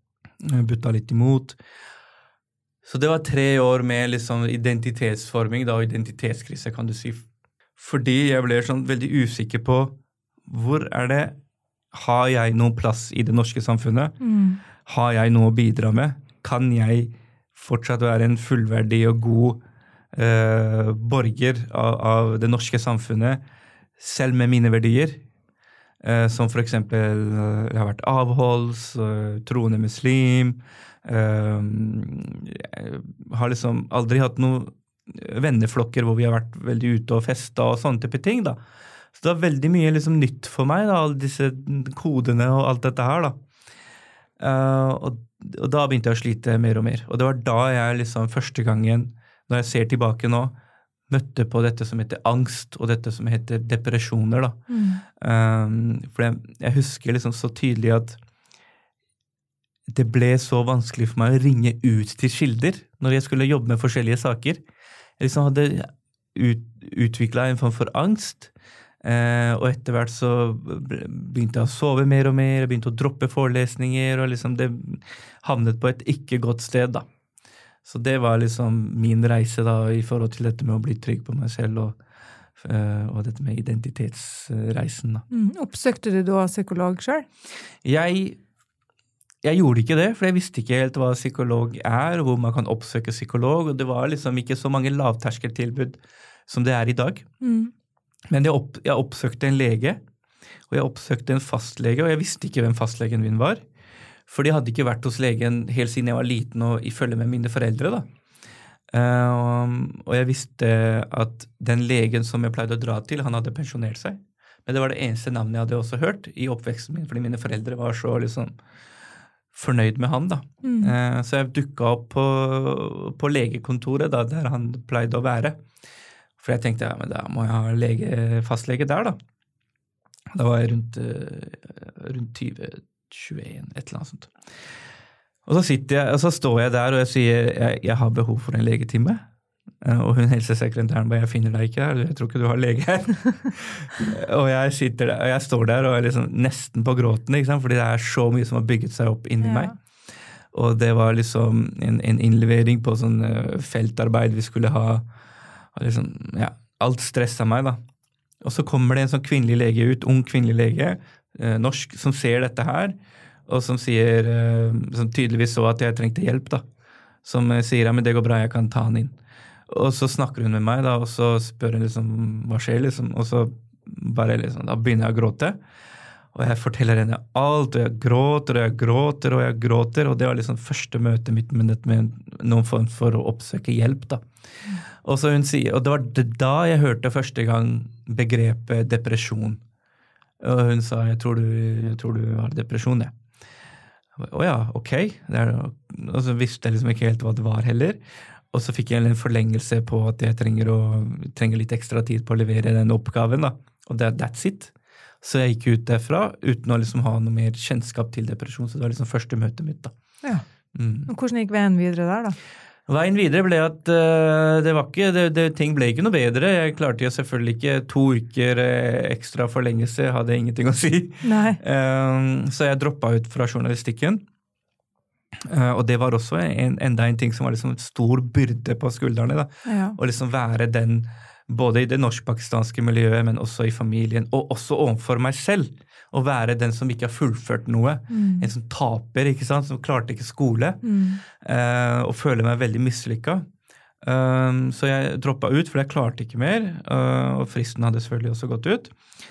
butta litt imot. Så det var tre år med liksom identitetsforming da, og identitetskrise, kan du si. Fordi jeg ble sånn veldig usikker på hvor er det, har jeg noen plass i det norske samfunnet? Mm. Har jeg noe å bidra med? Kan jeg fortsatt være en fullverdig og god eh, borger av, av det norske samfunnet, selv med mine verdier? Eh, som for eksempel, jeg har vært avholds, uh, troende muslim, uh, jeg har liksom aldri hatt noen venneflokker hvor vi har vært veldig ute og festet og sånne type ting da. Så det var veldig mye liksom nytt for meg da, alle disse kodene og alt dette her da. Uh, og, og da begynte jeg å slite mer og mer. Og det var da jeg liksom første gangen, når jeg ser tilbake nå, møtte på dette som heter angst, og dette som heter depresjoner da. Mm. Um, for jeg, jeg husker liksom så tydelig at det ble så vanskelig for meg å ringe ut til kilder når jeg skulle jobbe med forskjellige saker. Jeg liksom hadde ut, utviklet en form for angst, uh, og etter hvert så begynte jeg å sove mer og mer, jeg begynte å droppe forelesninger, og liksom det havnet på et ikke godt sted da. Så det var liksom min reise da, i forhold til dette med å bli trygg på meg selv, og, uh, og dette med identitetsreisen da. Mm. Oppsøkte du da psykolog selv? Jeg, jeg gjorde ikke det, for jeg visste ikke helt hva psykolog er, og hvor man kan oppsøke psykolog, og det var liksom ikke så mange lavterskeltilbud som det er i dag. Mm. Men jeg, opp, jeg oppsøkte en lege, og jeg oppsøkte en fastlege, og jeg visste ikke hvem fastlegen min var. For jeg hadde ikke vært hos legen helt siden jeg var liten og i følge med mine foreldre da. Uh, og jeg visste at den legen som jeg pleide å dra til, han hadde pensjonert seg. Men det var det eneste navnet jeg hadde også hørt i oppveksten min, fordi mine foreldre var så liksom fornøyd med han da. Mm. Uh, så jeg dukket opp på, på legekontoret da, der han pleide å være. For jeg tenkte, ja, men da må jeg ha lege, fastlege der da. Da var jeg rundt, uh, rundt tyve tjueen, et eller annet sånt. Og så sitter jeg, og så står jeg der, og jeg sier, jeg, jeg har behov for en legetime. Og hun helsesekretæren bare, jeg finner deg ikke her, jeg tror ikke du har lege her. Og jeg sitter der, og jeg står der, og er liksom nesten på gråten, ikke sant? Fordi det er så mye som har bygget seg opp inni ja. meg. Og det var liksom en, en innlevering på sånn feltarbeid vi skulle ha, og liksom, ja, alt stresset meg da. Og så kommer det en sånn kvinnelig lege ut, ung kvinnelig lege, Eh, norsk, som ser dette her, og som sier, eh, som tydeligvis så at jeg trengte hjelp da, som eh, sier, ja, men det går bra, jeg kan ta han inn. Og så snakker hun med meg da, og så spør hun liksom, hva skjer liksom, og så bare liksom, da begynner jeg å gråte, og jeg forteller henne alt, og jeg gråter, og jeg gråter, og jeg gråter, og det var liksom første møte mitt med, med noen form for å oppsøke hjelp da. Og så hun sier, og det var det da jeg hørte første gang begrepet depresjon. Og hun sa, jeg tror du, jeg tror du har depresjon, ja. Å ja, ok. Det er, og så visste jeg liksom ikke helt hva det var heller. Og så fikk jeg en forlengelse på at jeg trenger, å, trenger litt ekstra tid på å levere den oppgaven da. Og det, that's it. Så jeg gikk ut derfra uten å liksom ha noe mer kjennskap til depresjon. Så det var liksom første møtet mitt da. Ja. Mm. Og hvordan gikk veien videre der da? Veien videre ble at uh, det var ikke, det, det, ting ble ikke noe bedre. Jeg klarte jo selvfølgelig ikke to uker uh, ekstra forlengelse, hadde ingenting å si. Nei. Uh, så jeg droppet ut fra journalistikken. Uh, og det var også en, enda en ting som var liksom en stor byrde på skuldrene. Da. Ja. Å liksom være den, både i det norsk-pakistanske miljøet, men også i familien, og også overfor meg selv. Å være den som ikke har fullført noe. Mm. En som taper, ikke sant? Som klarte ikke skole. Mm. Uh, og føler meg veldig mislykket. Um, så jeg droppet ut, for jeg klarte ikke mer. Uh, og fristen hadde selvfølgelig også gått ut.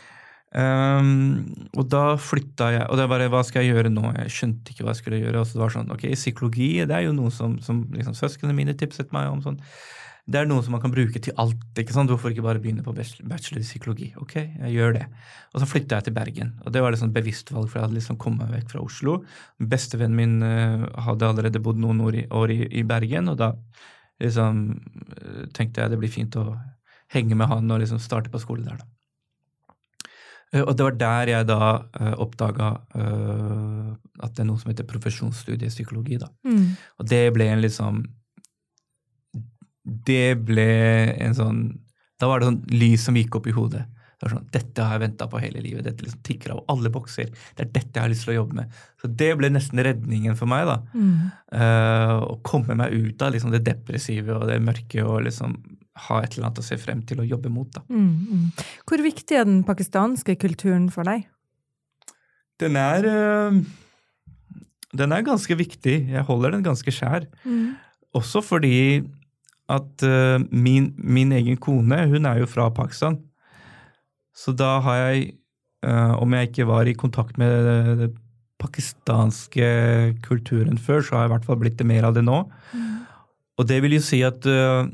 Um, og da flyttet jeg, og det var bare, hva skal jeg gjøre nå? Jeg skjønte ikke hva jeg skulle gjøre. Og så det var sånn, ok, psykologi, det er jo noe som, som liksom, søskene mine tipset meg om sånn. Det er noe som man kan bruke til alt, ikke sant? Hvorfor ikke bare begynne på bachelor i psykologi? Ok, jeg gjør det. Og så flyttet jeg til Bergen, og det var liksom bevisst valg, for jeg hadde liksom kommet vekk fra Oslo. Bestevennen min uh, hadde allerede bodd noen år i, år i, i Bergen, og da liksom tenkte jeg det blir fint å henge med han og liksom starte på skole der da. Uh, og det var der jeg da uh, oppdaget uh, at det er noe som heter profesjonsstudie i psykologi da. Mm. Og det ble en liksom det ble en sånn, da var det sånn lys som gikk opp i hodet. Det er sånn, dette har jeg ventet på hele livet, dette liksom tikker av alle bokser, det er dette jeg har lyst til å jobbe med. Så det ble nesten redningen for meg da, mm. uh, å komme meg ut av liksom, det depressive og det mørke, og liksom ha et eller annet å se frem til å jobbe mot da. Mm, mm. Hvor viktig er den pakistanske kulturen for deg? Den er, uh, den er ganske viktig, jeg holder den ganske skjær. Mm. Også fordi at uh, min, min egen kone, hun er jo fra Pakistan. Så da har jeg, uh, om jeg ikke var i kontakt med den pakistanske kulturen før, så har jeg i hvert fall blitt det mer av det nå. Mm. Og det vil jo si at, uh,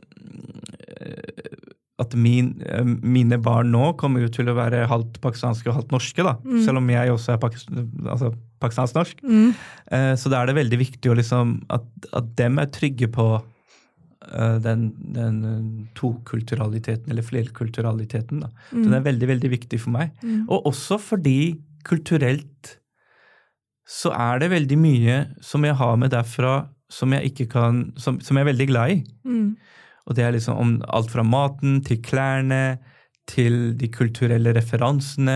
at min, uh, mine barn nå kommer jo til å være halvt pakistanske og halvt norske, da. Mm. Selv om jeg også er pakist altså, pakistansk-norsk. Mm. Uh, så da er det veldig viktig å liksom, at, at dem er trygge på Den, den tokulturaliteten, eller flerkulturaliteten. Da. Mm. Den er veldig, veldig viktig for meg. Mm. Og også fordi kulturelt så er det veldig mye som jeg har med derfra, som jeg ikke kan, som, som jeg er veldig glad i. Mm. Og det er liksom om alt fra maten, til klærne, til de kulturelle referansene,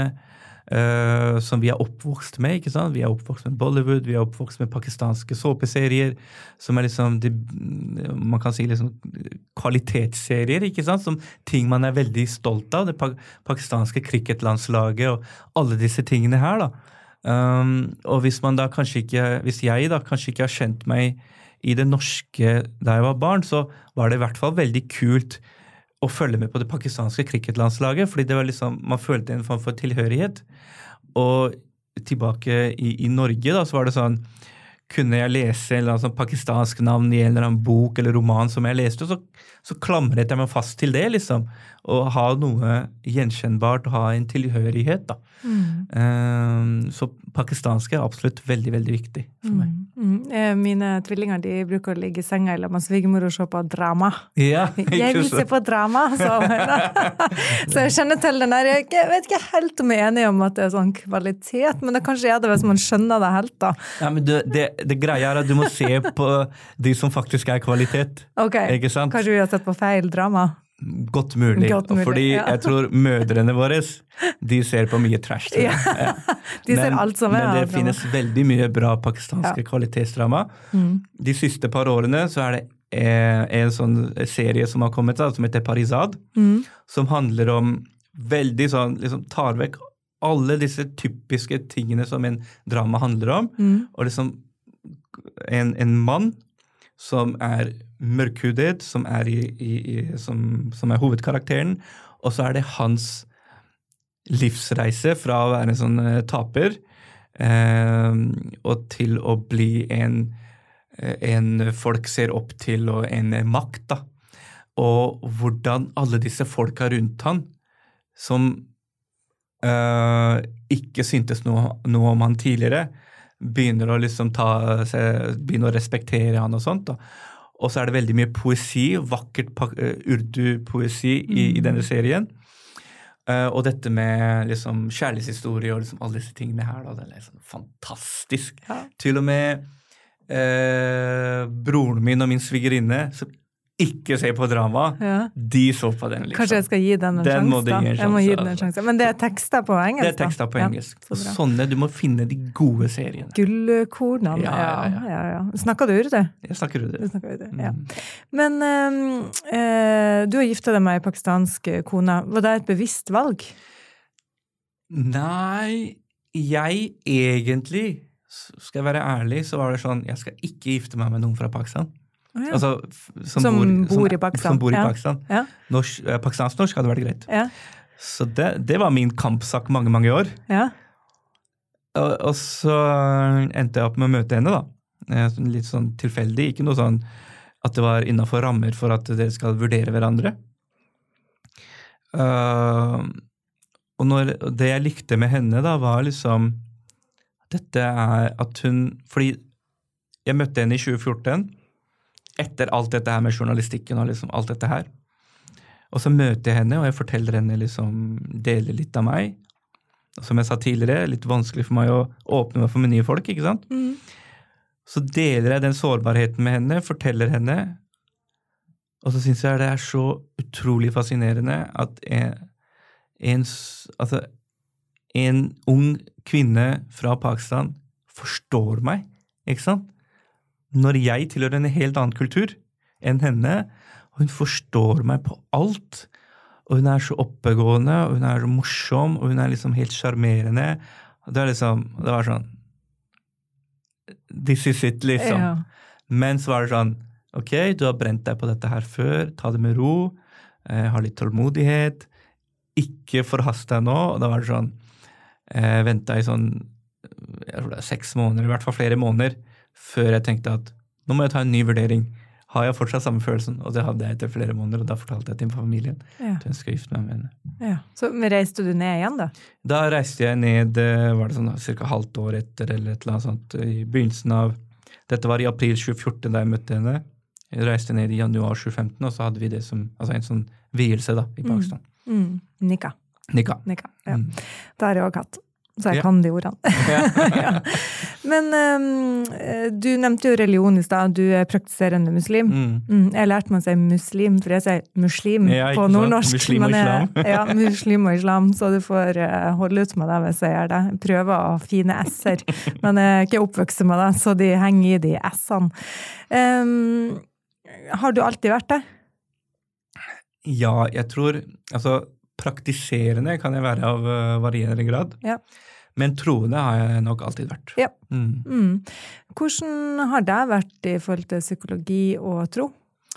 Uh, som vi er oppvokst med, ikke sant? Vi er oppvokst med Bollywood, vi er oppvokst med pakistanske såpeserier, som er liksom, de, man kan si liksom kvalitetsserier, ikke sant? Som ting man er veldig stolt av, det pa pakistanske cricketlandslaget og alle disse tingene her da. Um, og hvis man da kanskje ikke, hvis jeg da kanskje ikke har kjent meg i det norske da jeg var barn, så var det i hvert fall veldig kult å følge med på det pakistanske cricketlandslaget, fordi det var liksom, man følte en form for tilhørighet. Og tilbake i, i Norge da, så var det sånn, kunne jeg lese en eller annen sånn pakistansk navn i en eller annen bok eller roman som jeg leste, så, så klamret jeg meg fast til det, liksom. Og ha noe gjenkjennbart, ha en tilhørighet, da. Mm. Um, så pakistansk er absolutt veldig, veldig viktig for meg. Mm. Mm. Mine tvillinger, de bruker å ligge i senga eller med svigermor og se på drama. Ja, jeg vil se på drama, så. Så jeg kjenner til den der, jeg vet ikke helt om jeg er enig om at det er sånn kvalitet, men det kanskje er det hvis man skjønner det helt da. Ja, men det, det, det greia er at du må se på de som faktisk er kvalitet. Ok, ikke sant? Kanskje vi har sett på feil drama? Godt mulig, Godt mulig fordi ja. Jeg tror mødrene våre, de ser på mye trash. Ja. Ja. De ser men, alt som er. Men det finnes veldig mye bra pakistanske ja. kvalitetsdrama. Mm. De siste par årene så er det eh, en sånn serie som har kommet, som heter Parizad, mm. som handler om veldig sånn, liksom tar vekk alle disse typiske tingene som en drama handler om, mm. og liksom en, en mann som er mørkhudet, som er, i, i, i, som, som er hovedkarakteren, og så er det hans livsreise fra å være en sånn uh, taper uh, og til å bli en, uh, en folk ser opp til og en uh, makt da. Og hvordan alle disse folka rundt han som uh, ikke syntes noe, noe om han tidligere, begynner å liksom ta seg, begynner å respektere han og sånt da. Og så er det veldig mye poesi, vakkert urdu-poesi i, mm. i denne serien. Uh, og dette med liksom kjærlighetshistorie og liksom alle disse tingene her, da, det er liksom fantastisk. Ja. Til og med uh, broren min og min svigerinne, som ikke ser på drama, ja. De så på den. Liksom. Kanskje jeg skal gi den en den sjanse da? En jeg må gi den en sjanse. Men det er tekster på engelsk da? Det er tekster på engelsk. Ja, så sånne, du må finne de gode seriene. Gullkornene. Ja, ja, ja. ja, ja. Snakker du urdu? Jeg snakker urdu. Du snakker urdu, ja. Mm. Men um, uh, du har giftet deg med en pakistansk kone. Var det et bevisst valg? Nei, jeg egentlig, skal jeg være ærlig, så var det sånn, jeg skal ikke gifte meg med noen fra Pakistan. Oh, ja. Altså, som, som bor, bor som, i Pakistan. Som bor i ja. Pakistan. Ja. Norsk, eh, pakistansk-norsk hadde vært greit. Ja. Så det, det var min kampsak mange, mange år. Ja. Og, og så endte jeg opp med å møte henne da. Litt sånn tilfeldig, ikke noe sånn at det var innenfor rammer for at dere skal vurdere hverandre. Uh, og når, det jeg likte med henne da, var liksom dette er at hun, fordi jeg møtte henne i tjue fjorten, etter alt dette her med journalistikken og liksom alt dette her. Og så møter jeg henne, og jeg forteller henne liksom, deler litt av meg. Og som jeg sa tidligere, litt vanskelig for meg å åpne meg for med nye folk, ikke sant? Mm. Så deler jeg den sårbarheten med henne, forteller henne, og så synes jeg det er så utrolig fascinerende at jeg, en, altså, en ung kvinne fra Pakistan forstår meg, ikke sant? Når jeg tilhører en helt annen kultur enn henne, og hun forstår meg på alt, og hun er så oppegående, og hun er så morsom, og hun er liksom helt charmerende. Det er liksom, det var sånn, this is it, liksom. Ja. Men så var det sånn, ok, du har brent deg på dette her før, ta det med ro, eh, ha litt tålmodighet, ikke forhast deg nå, og da var det sånn, eh, ventet i sånn, jeg tror det er seks måneder, i hvert fall flere måneder, før jeg tenkte at nå må jeg ta en ny vurdering. Har jeg fortsatt samme følelsen? Og det hadde jeg etter flere måneder, og da fortalte jeg til familien ja. at jeg skal gifte meg med henne. Ja. Så reiste du ned igjen da? Da reiste jeg ned, var det sånn cirka halvt år etter, eller et eller annet sånt, i begynnelsen av, dette var i april tjue fjorten da jeg møtte henne. Jeg reiste ned i januar tjue femten, og så hadde vi det som, altså en sånn vielse da, i Pakistan. Mm. Mm. Nika. Nika. Nika, ja. Mm. Da er jeg også hatt. Så jeg ja. kan de ordene. Ja. ja. Men um, du nevnte jo religion i sted, du er praktiserende muslim. Mm. Mm, jeg lærte meg å si muslim, for jeg sier muslim ja, på nordnorsk. Muslim og islam. Jeg, ja, muslim og islam, så du får uh, holde ut med det hvis jeg gjør det. Jeg prøver å ha fine s-er, men jeg er ikke oppvokst med det, så de henger i de s-ene. Um, har du alltid vært det? Ja, jeg tror, altså praktiserende kan jeg være av uh, varierende grad. Ja. Men troende har jeg nok alltid vært. Ja. Mm. Mm. Hvordan har det vært i forhold til psykologi og tro?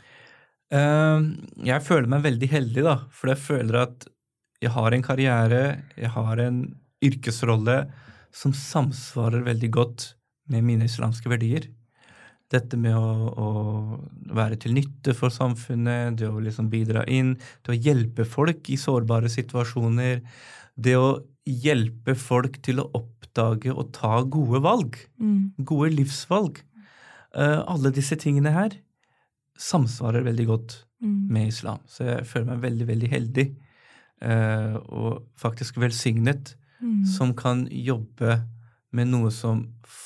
Uh, jeg føler meg veldig heldig da, for jeg føler at jeg har en karriere, jeg har en yrkesrolle som samsvarer veldig godt med mine islamske verdier. Dette med å, å være til nytte for samfunnet, det å liksom bidra inn, det å hjelpe folk i sårbare situasjoner, det å hjelpe folk til å oppdage og ta gode valg, mm. gode livsvalg. Uh, alle disse tingene her samsvarer veldig godt mm. med islam. Så jeg føler meg veldig, veldig heldig uh, og faktisk velsignet mm. som kan jobbe med noe som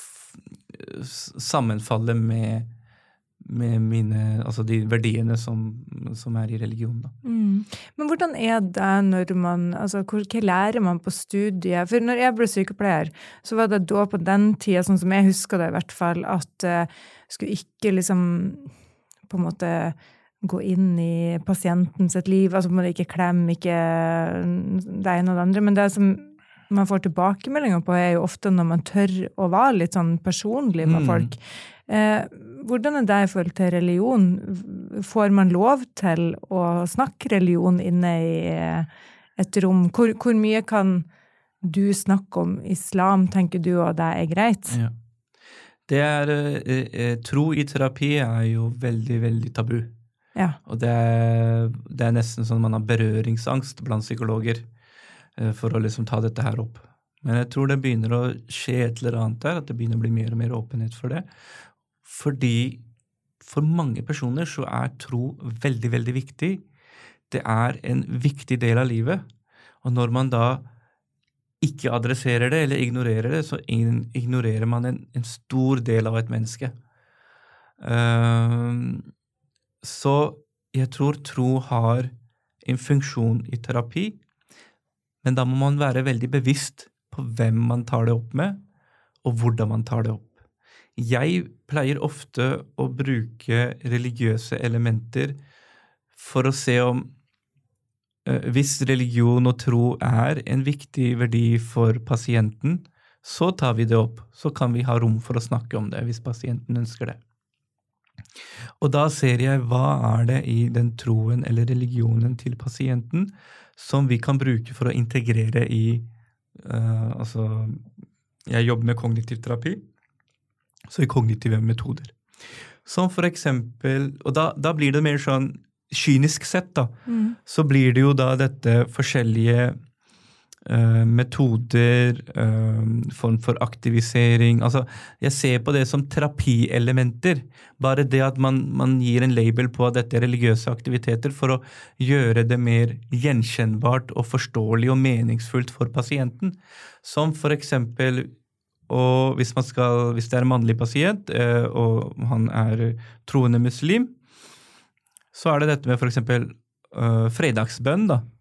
sammenfaller med, med mine, altså de verdiene som, som er i religion. Da. Mm. Men hvordan er det når man, altså hva lærer man på studiet? For når jeg ble sykepleier, så var det da på den tiden, sånn som jeg husker det i hvert fall, at jeg uh, skulle ikke liksom på en måte gå inn i pasienten sitt liv, altså på en måte ikke klemme, ikke det ene og det andre, men det som man får tilbakemeldinger på er jo ofte når man tør å være litt sånn personlig med folk. Mm. Eh, hvordan er det i forhold til religion? Får man lov til å snakke religion inne i et rom? Hvor, hvor mye kan du snakke om islam, tenker du, og det er greit? Ja. Det er, eh, tro i terapi er jo veldig, veldig tabu. Ja. Og det er, det er nesten sånn man har berøringsangst blant psykologer for å liksom ta dette her opp. Men jeg tror det begynner å skje et eller annet der, at det begynner å bli mer og mer åpenhet for det. Fordi for mange personer så er tro veldig, veldig viktig. Det er en viktig del av livet. Og når man da ikke adresserer det eller ignorerer det, så ignorerer man en, en stor del av et menneske. Uh, så jeg tror tro har en funksjon i terapi, men da må man være veldig bevisst på hvem man tar det opp med, og hvordan man tar det opp. Jeg pleier ofte å bruke religiøse elementer for å se om uh, hvis religion og tro er en viktig verdi for pasienten, så tar vi det opp. Så kan vi ha rom for å snakke om det hvis pasienten ønsker det. Og da ser jeg hva er det i den troen eller religionen til pasienten som vi kan bruke for å integrere i, uh, altså, jeg jobber med kognitiv terapi, så i kognitive metoder. Som for eksempel, og da, da blir det mer sånn kynisk sett da, mm. så blir det jo da dette forskjellige uh, metoder, uh, form for aktivisering, altså jeg ser på det som terapielementer, bare det at man, man gir en label på at dette er religiøse aktiviteter for å gjøre det mer gjenkjennbart og forståelig og meningsfullt for pasienten. Som for eksempel, og hvis, man skal, hvis det er en mannlig pasient, eh, og han er troende muslim, så er det dette med for eksempel uh, fredagsbønn da.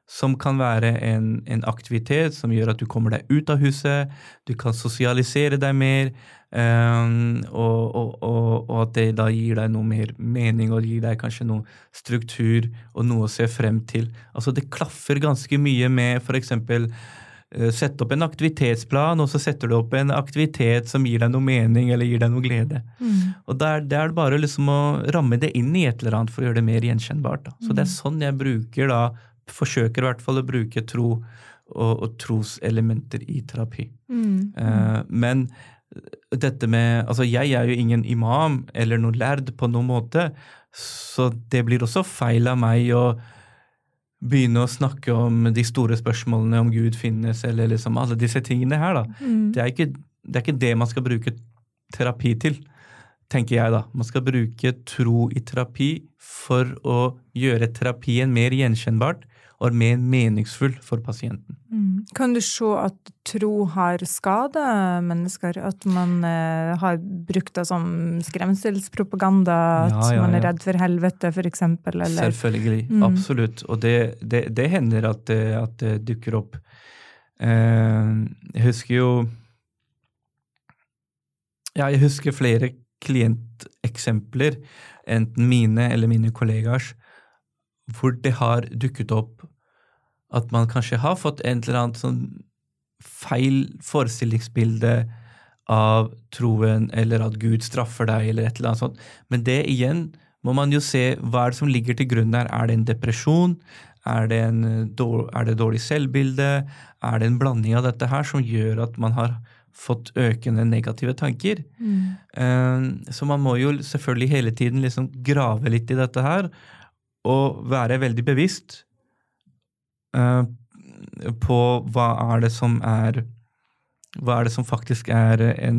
som kan være en, en aktivitet som gjør at du kommer deg ut av huset, du kan sosialisere deg mer, um, og, og, og, og at det da gir deg noe mer mening, og gir deg kanskje noe struktur, og noe å se frem til. Altså det klaffer ganske mye med for eksempel uh, sette opp en aktivitetsplan, og så setter du opp en aktivitet som gir deg noe mening, eller gir deg noe glede. Mm. Og der, der er det bare liksom å ramme det inn i et eller annet, for å gjøre det mer gjenkjennbart. Da. Så mm. det er sånn jeg bruker da, forsøker i hvert fall å bruke tro og, og troselementer i terapi. Mm. Uh, men dette med, altså jeg er jo ingen imam eller noe lærd på noen måte, så det blir også feil av meg å begynne å snakke om de store spørsmålene om Gud finnes, eller liksom alle disse tingene her da. Mm. Det er ikke, det er ikke det man skal bruke terapi til, tenker jeg da. Man skal bruke tro i terapi for å gjøre terapien mer gjenkjennbart, og mer meningsfull for pasienten. Mm. Kan du se at tro har skadet mennesker? At man eh, har brukt det som skremselspropaganda, at ja, ja, man er redd for helvete, for eksempel? Eller? Selvfølgelig, mm. absolutt. Og det, det, det hender at det, at det dukker opp. Eh, jeg husker jo ja, jeg husker flere klienteksempler, enten mine eller mine kollegers, hvor det har dukket opp at man kanskje har fått en eller annen sånn feil forestillingsbilde av troen, eller at Gud straffer deg, eller et eller annet sånt. Men det igjen må man jo se hva er det som ligger til grunn der. Er det en depresjon? Er det, en, er det dårlig selvbilde? Er det en blanding av dette her som gjør at man har fått økende negative tanker? Mm. Så man må jo selvfølgelig hele tiden liksom grave litt i dette her, og være veldig bevisst uh, på hva er det som er hva er det som faktisk er en,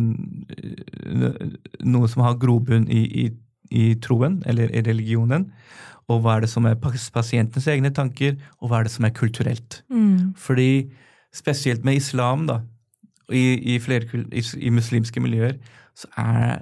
noe som har grobunn i, i, i troen, eller i religionen, og hva er det som er pasientens egne tanker, og hva er det som er kulturelt. Mm. Fordi spesielt med islam da, i, i, flere, i, i muslimske miljøer, så er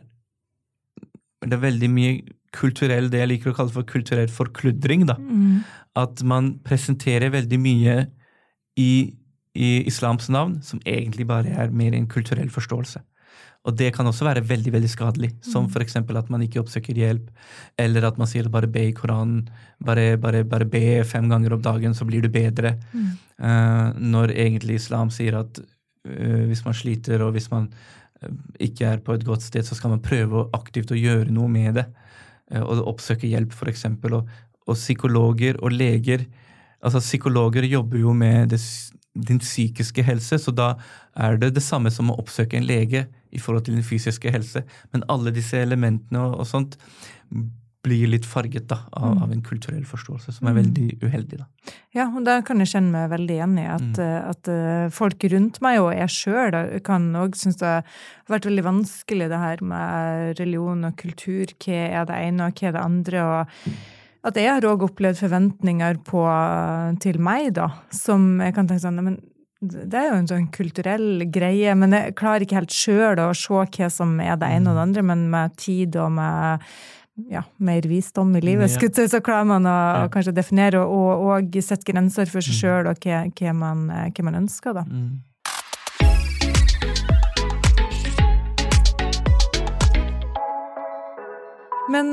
det veldig mye kulturell, det jeg liker å kalle for kulturell forkludring da. Mm. At man presenterer veldig mye i, i islams navn, som egentlig bare er mer en kulturell forståelse. Og det kan også være veldig, veldig skadelig, som for eksempel at man ikke oppsøker hjelp, eller at man sier bare be i Koranen, bare, bare, bare be fem ganger om dagen, så blir du bedre. Mm. Uh, når egentlig islam sier at uh, hvis man sliter, og hvis man uh, ikke er på et godt sted, så skal man prøve aktivt å gjøre noe med det. Og oppsøke hjelp for eksempel, og, og psykologer og leger, altså psykologer jobber jo med det, din psykiske helse, så da er det det samme som å oppsøke en lege i forhold til din fysiske helse, men alle disse elementene og, og sånt blir litt farget da, av, mm. av en kulturell forståelse, som er veldig uheldig da. Ja, og der kan jeg kjenne meg veldig igjen i at, mm. at folk rundt meg, og jeg selv, kan også synes det har vært veldig vanskelig det her med religion og kultur, hva er det ene og hva er det andre, og at jeg har også opplevd forventninger på, til meg da, som jeg kan tenke sånn, men det er jo en sånn kulturell greie, men jeg klarer ikke helt selv å se hva som er det ene og det andre, men med tid og med ja, mer visdom i livet, ja. Skutt, så klarer man å ja. Kanskje definere og, og sette grenser for seg selv og hva, hva, man, hva man ønsker da. Mm. Men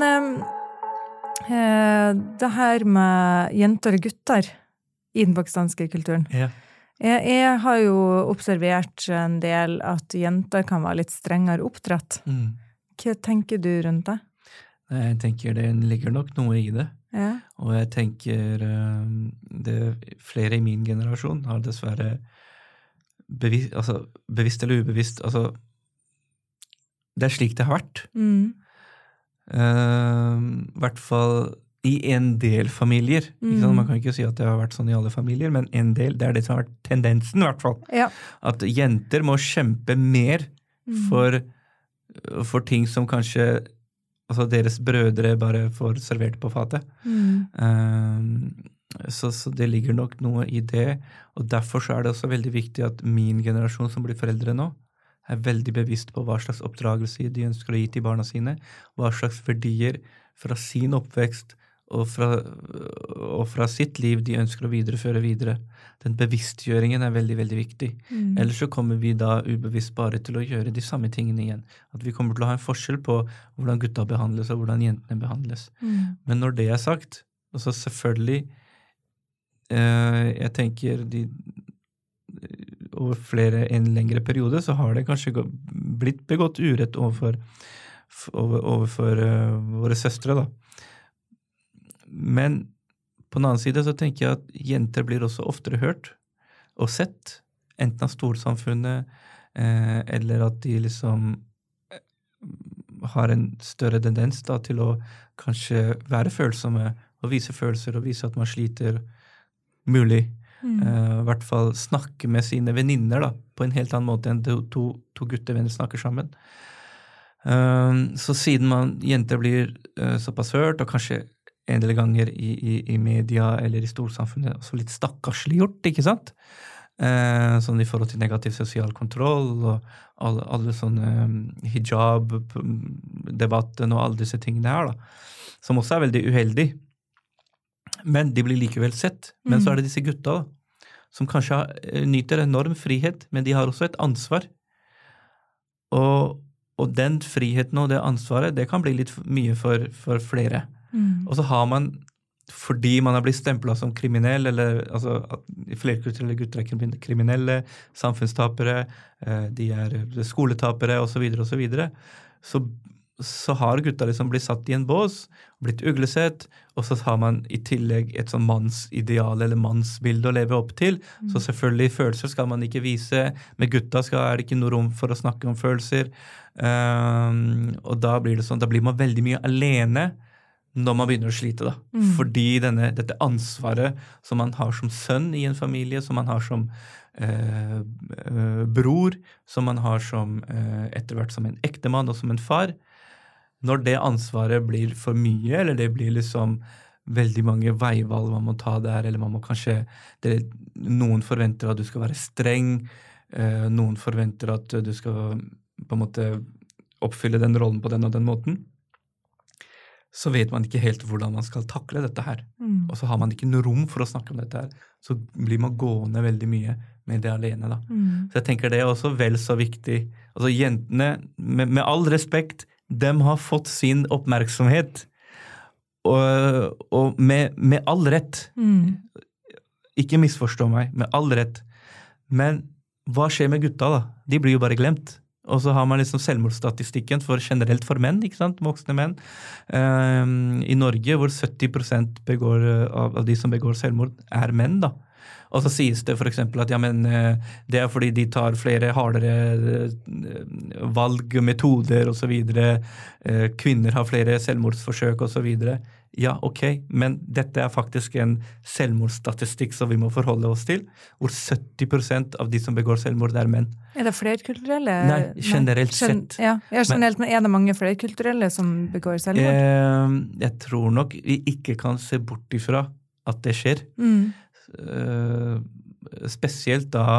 eh, det her med jenter og gutter i den pakistanske kulturen, ja. jeg, jeg har jo observert en del at jenter kan være litt strengere oppdratt. Mm. Hva tenker du rundt det? Jeg tenker det ligger nok noe i det. Ja. Og jeg tenker det flere i min generasjon har dessverre bevisst, altså, bevisst eller ubevisst, altså det er slik det har vært. Mm. Uh, I hvert fall i en del familier. Mm. Ikke sant? Man kan ikke si at det har vært sånn i alle familier, men en del, det er det som har vært tendensen I hvert fall. Ja. At jenter må kjempe mer mm. for, for ting som kanskje altså deres brødre bare får servert på fatet. Mm. Um, så, så det ligger nok noe i det, og derfor så er det også veldig viktig at min generasjon som blir foreldre nå, er veldig bevisst på hva slags oppdragelse de ønsker å gi til barna sine, hva slags verdier fra sin oppvekst og fra, og fra sitt liv de ønsker å videreføre videre. Den bevisstgjøringen er veldig, veldig viktig. Mm. Ellers så kommer vi da ubevisst bare til å gjøre de samme tingene igjen. At vi kommer til å ha en forskjell på hvordan gutta behandles og hvordan jentene behandles. Mm. Men når det er sagt, så selvfølgelig, eh, jeg tenker de, over flere, en lengre periode, så har det kanskje blitt begått urett overfor, over, overfor uh, våre søstre da. Men på den annen side så tenker jeg at jenter blir også oftere hørt og sett, enten av storsamfunnet, eh, eller at de liksom har en større tendens da, til å kanskje være følsomme og vise følelser og vise at man sliter mulig. Mm. Eh, I hvert fall snakke med sine veninner da, på en helt annen måte enn to, to, to guttevenner snakker sammen. Eh, så siden man, jenter blir eh, såpass hørt, og kanskje en del ganger i, i, i media eller i storsamfunnet, også litt stakkarslig gjort, ikke sant? Eh, sånn i forhold til negativ sosial kontroll, og alle, alle sånne um, hijab-debatten og alle disse tingene her, da, som også er veldig uheldig. Men de blir likevel sett. Men mm. så er det disse gutta, da, som kanskje nyter enorm frihet, men de har også et ansvar. Og, og den friheten og det ansvaret, det kan bli litt mye for, for flere. Mm. Og så har man, fordi man har blitt stemplet som kriminell, eller altså, flerkulturelle gutter er kriminelle, samfunnstapere, de er skoletapere, og så videre, og så videre, så, så har gutta liksom blitt satt i en bås, blitt uglesett, og så har man i tillegg et sånn mannsideal eller mannsbilde å leve opp til, mm. så selvfølgelig følelser skal man ikke vise, med gutta skal, er det ikke noe rom for å snakke om følelser, um, og da blir det sånn, da blir man veldig mye alene, når man begynner å slite da. Mm. Fordi denne, dette ansvaret som man har som sønn i en familie, som man har som eh, bror, som man har som eh, etter hvert som en ektemann og som en far, når det ansvaret blir for mye, eller det blir liksom veldig mange veivalg man må ta der, eller man må kanskje, det, noen forventer at du skal være streng, eh, noen forventer at du skal på en måte oppfylle den rollen på den og den måten, så vet man ikke helt hvordan man skal takle dette her. Mm. Og så har man ikke noe rom for å snakke om dette her. Så blir man gående veldig mye med det alene da. Mm. Så jeg tenker det er også vel så viktig. Altså jentene, med, med all respekt, dem har fått sin oppmerksomhet. Og, og med, med all rett. Mm. Ikke misforstå meg, med all rett. Men hva skjer med gutta da? De blir jo bare glemt. Og så har man liksom selvmordsstatistikken for generelt for menn, ikke sant? Voksne menn. Um, I Norge, hvor sytti prosent begår, av, av de som begår selvmord, er menn da. Og så sies det for eksempel at ja, men det er fordi de tar flere hardere valg, metoder og så videre. Kvinner har flere selvmordsforsøk og så videre. Ja, ok, men dette er faktisk en selvmordsstatistikk som vi må forholde oss til, hvor sytti prosent av de som begår selvmord er menn. Er det flerkulturelle? Nei, generelt sett. Ja, ja generelt, men, men er det mange flerkulturelle som begår selvmord? Eh, jeg tror nok vi ikke kan se bort ifra at det skjer. Mm. Eh, spesielt da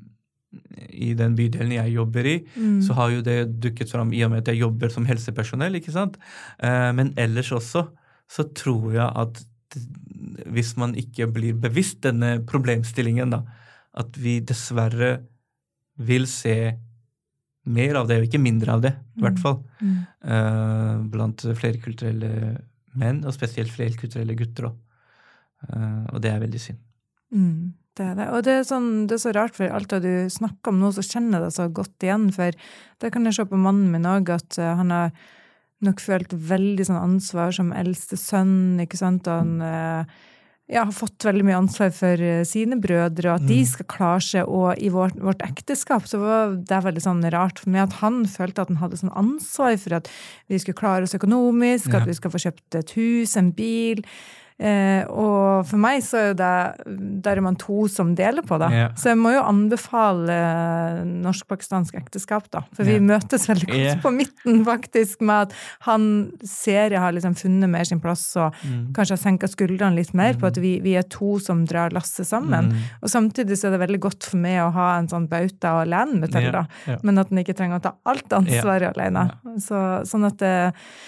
i den bydelen jeg jobber i, mm. så har jo det dukket fram i og med at jeg jobber som helsepersonell, ikke sant? Eh, men ellers også, så tror jeg at hvis man ikke blir bevisst denne problemstillingen da, at vi dessverre vil se mer av det, og ikke mindre av det, i hvert fall, mm. uh, blant flerkulturelle menn, og spesielt flerkulturelle gutter. Uh, og det er veldig synd. Mm, det er det. Og det er, sånn, det er så rart, for alt det du snakker om nå, så kjenner jeg det så godt igjen, for det kan jeg se på mannen min også, at uh, han har nok følt veldig sånn ansvar som eldste sønn, ikke sant? Og han eh, ja, har fått veldig mye ansvar for sine brødre, og at mm. de skal klare seg, og i vårt, vårt ekteskap så var det veldig sånn rart for meg at han følte at han hadde sånn ansvar for at vi skulle klare oss økonomisk, ja. At vi skal få kjøpt et hus, en bil, Eh, og for meg så er det, der er man to som deler på det. Yeah. Så jeg må jo anbefale norsk-pakistansk ekteskap da, for yeah. vi møtes veldig godt yeah. på midten faktisk, med at han ser jeg har liksom funnet mer sin plass, og mm. kanskje har senket skuldrene litt mer mm. på at vi, vi er to som drar lasset sammen. Mm. Og samtidig så er det veldig godt for meg å ha en sånn bauta og lene med til, yeah. da, yeah. men at den ikke trenger å ta alt ansvaret yeah. alene. Så, sånn at det